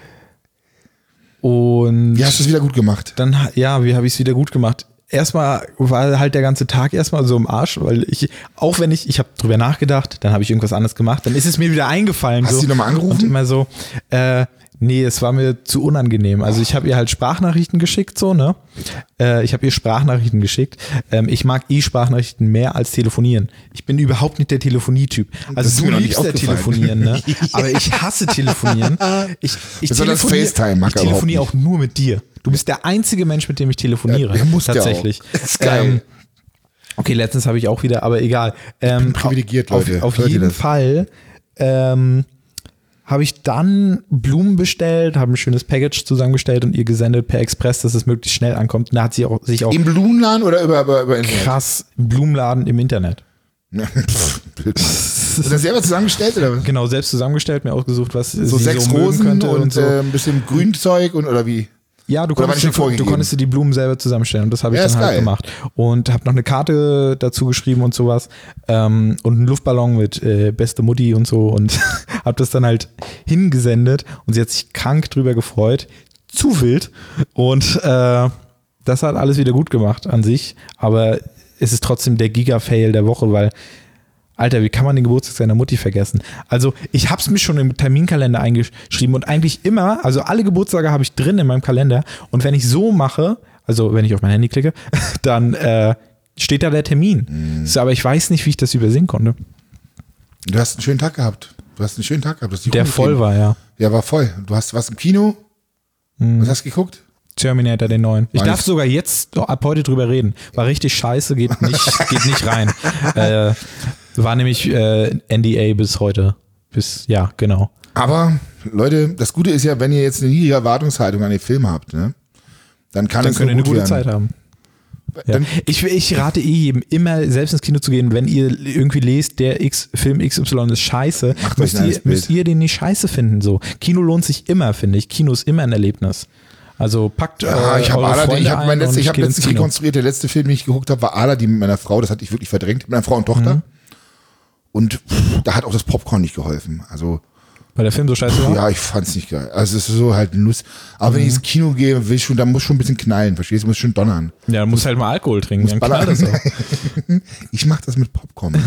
B: und
A: Wie hast du es wieder gut gemacht?
B: dann, ja, wie habe ich es wieder gut gemacht? Erstmal war halt der ganze Tag erstmal so im Arsch, weil ich, auch wenn ich, ich habe drüber nachgedacht, dann habe ich irgendwas anderes gemacht, dann ist es mir wieder eingefallen.
A: Hast
B: so,
A: du die nochmal angerufen?
B: Und immer so, äh, nee, es war mir zu unangenehm. Also ich habe ihr halt Sprachnachrichten geschickt, so, ne? Äh, ich habe ihr Sprachnachrichten geschickt. Ähm, ich mag eh Sprachnachrichten mehr als telefonieren. Ich bin überhaupt nicht der Telefonietyp.
A: Das ist
B: Also
A: mir
B: du
A: noch nicht
B: liebst ja
A: aufgefallen.
B: telefonieren, ne? Aber ich hasse telefonieren. Ich, ich
A: Besonders
B: telefoniere,
A: FaceTime mag
B: ich
A: er überhaupt
B: telefoniere auch nur mit dir. Du bist der einzige Mensch, mit dem ich telefoniere.
A: Ja, der muss ja
B: tatsächlich.
A: auch. Das ist geil.
B: Ähm, okay, letztens habe ich auch wieder, aber egal. Ähm,
A: privilegiert,
B: auf,
A: Leute.
B: Auf
A: Hört ihr
B: jeden
A: das?
B: Fall ähm, habe ich dann Blumen bestellt, habe ein schönes Package zusammengestellt und ihr gesendet per Express, dass es möglichst schnell ankommt. Und da hat sie auch, sich auch
A: Im Blumenladen oder über, über, über Internet?
B: krass im Blumenladen im Internet.
A: Pff, blöd, Mann. Hast du das selber zusammengestellt oder was?
B: Genau, selbst zusammengestellt, mir ausgesucht, was
A: So
B: sie
A: sechs
B: so mögen
A: Rosen
B: könnte
A: und,
B: und so.
A: äh, ein bisschen Grünzeug und oder wie?
B: Ja, du
A: Oder war
B: konntest,
A: nicht schon
B: dir, du
A: vorgegeben?
B: konntest dir die Blumen selber zusammenstellen und das habe ich
A: Ja,
B: dann
A: ist
B: halt
A: geil.
B: gemacht. Und habe noch eine Karte dazu geschrieben und sowas ähm, und einen Luftballon mit äh, beste Mutti und so und habe das dann halt hingesendet und sie hat sich krank drüber gefreut. Zu wild und äh, das hat alles wieder gut gemacht an sich, aber es ist trotzdem der Giga-Fail der Woche, weil Alter, wie kann man den Geburtstag seiner Mutti vergessen? Also ich habe es mir schon im Terminkalender eingeschrieben und eigentlich immer, also alle Geburtstage habe ich drin in meinem Kalender und wenn ich so mache, also wenn ich auf mein Handy klicke, dann äh, steht da der Termin.
A: Mhm.
B: So, aber ich weiß nicht, wie ich das übersehen konnte.
A: Du hast einen schönen Tag gehabt. Du hast einen schönen Tag gehabt. Du hast die
B: Der
A: Runde
B: voll
A: gegeben.
B: war, ja.
A: Ja, war voll. Du hast was im Kino.
B: Mhm.
A: Was hast du geguckt?
B: Terminator, den neuen. Ich
A: War
B: darf
A: nicht-
B: sogar jetzt ab heute drüber reden. War richtig scheiße, geht nicht, geht nicht rein. Äh, war nämlich äh, N D A bis heute. Bis, ja, genau.
A: Aber, Leute, das Gute ist ja, wenn ihr jetzt eine niedrige Erwartungshaltung an den Film habt, ne? Dann kann
B: Dann
A: es
B: könnt ihr
A: nur
B: eine
A: gut
B: gute
A: werden.
B: Zeit haben. Ja.
A: Dann,
B: Ich, ich rate eh jedem, immer selbst ins Kino zu gehen, wenn ihr irgendwie lest, der X, Film X Y ist scheiße,
A: Macht euch
B: müsst
A: ein
B: ihr,
A: eigenes
B: müsst
A: Bild.
B: ihr den nicht scheiße finden. So. Kino lohnt sich immer, finde ich. Kino ist immer ein Erlebnis. Also packt
A: ja,
B: äh,
A: ich habe
B: eure
A: Aladdin,
B: Freunde
A: ich habe mein
B: ein
A: letztes,
B: und
A: ich habe
B: geht ins
A: letztens
B: Kino.
A: rekonstruiert, der letzte Film, den ich geguckt habe, war Aladdin mit meiner Frau, das hatte ich wirklich verdrängt, mit meiner Frau und Tochter.
B: Mhm.
A: Und pff, da hat auch das Popcorn nicht geholfen. Also,
B: Weil der Film so scheiße war?
A: ja, ich fand's nicht geil. Also, es ist so halt Lust. Aber wenn ich ins Kino gehe, will ich schon, da muss schon ein bisschen knallen, verstehst du? Muss schon donnern.
B: Ja, du musst halt mal Alkohol trinken, dann knallt das auch.
A: Ich mach das mit Popcorn.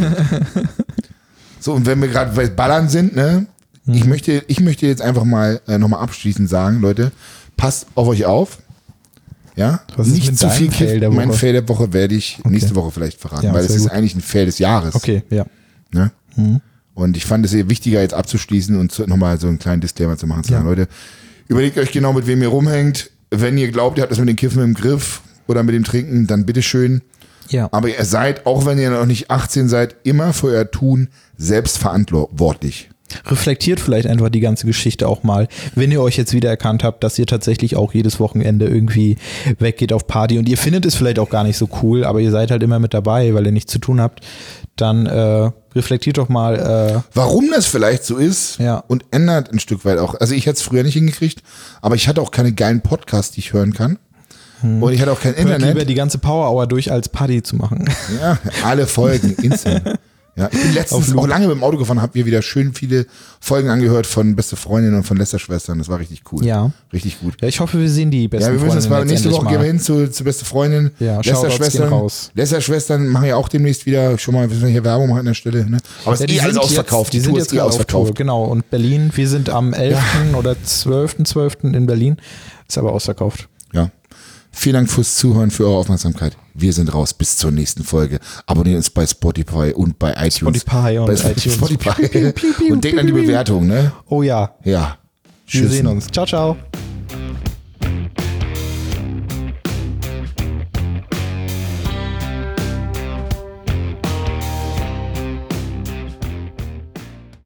A: So, und wenn wir gerade bei Ballern sind, ne,
B: Mhm.
A: ich möchte, ich möchte jetzt einfach mal äh, nochmal abschließend sagen, Leute, passt auf euch auf. Ja,
B: Was ist
A: nicht
B: mit
A: zu
B: deinem
A: viel
B: Fail
A: kiffen.
B: der
A: Mein
B: Woche?
A: Fail der Woche werde ich nächste Woche vielleicht verraten,
B: Ja,
A: weil das
B: sehr
A: ist
B: gut.
A: eigentlich ein Fail des Jahres.
B: Okay, ja.
A: Ne?
B: Mhm.
A: Und ich fand es eher wichtiger, jetzt abzuschließen und zu, nochmal so einen kleinen Disclaimer zu machen. Zu
B: Ja.
A: sagen, Leute, überlegt euch genau, mit wem ihr rumhängt. Wenn ihr glaubt, ihr habt das mit dem Kiffen im Griff oder mit dem Trinken, dann bitteschön.
B: Ja.
A: Aber ihr seid, auch wenn ihr noch nicht achtzehn seid, immer für euer Tun selbstverantwortlich.
B: Reflektiert vielleicht einfach die ganze Geschichte auch mal, wenn ihr euch jetzt wieder erkannt habt, dass ihr tatsächlich auch jedes Wochenende irgendwie weggeht auf Party und ihr findet es vielleicht auch gar nicht so cool, aber ihr seid halt immer mit dabei, weil ihr nichts zu tun habt, dann äh, reflektiert doch mal. Äh,
A: Warum das vielleicht so ist
B: Ja.
A: und ändert ein Stück weit auch. Also ich hätte es früher nicht hingekriegt, aber ich hatte auch keine geilen Podcasts, die ich hören kann. Und ich hatte auch kein
B: hört lieber
A: Internet.
B: die ganze Power Hour durch, als Party zu machen.
A: Ja, alle Folgen, instant. Ja, ich bin letztens auch lange mit dem Auto gefahren, habe mir wieder schön viele Folgen angehört von Beste Freundin und von Lästerschwestern. Das war richtig cool.
B: Ja.
A: Richtig gut.
B: Ja, ich hoffe, wir sehen die besten
A: Ja, wir müssen jetzt mal
B: Freundinnen
A: nächste
B: jetzt
A: Woche
B: endlich
A: gehen wir
B: mal.
A: hin zu, zu Beste Freundin.
B: Ja, Shoutouts gehen raus.
A: Lästerschwestern machen ja auch demnächst wieder, schon mal, wir hier Werbung machen an der Stelle. Ne? Aber es
B: Ja,
A: ist eh alles
B: sind
A: ausverkauft.
B: Jetzt, die sind
A: Tour
B: jetzt
A: ist eh
B: gerade auf Tour,
A: ausverkauft.
B: genau. Und Berlin, wir sind am elften oder zwölften zwölften in Berlin, ist aber ausverkauft.
A: Ja. Vielen Dank fürs Zuhören, für eure Aufmerksamkeit. Wir sind raus. Bis zur nächsten Folge. Abonniert uns bei Spotify und bei iTunes.
B: Spotify und
A: bei
B: iTunes.
A: Spotify.
B: Piu, piu, piu,
A: Und denkt an die
B: piu, piu.
A: Bewertung, ne?
B: Oh ja.
A: Ja.
B: Wir
A: Tschüss.
B: sehen uns. Ciao, ciao.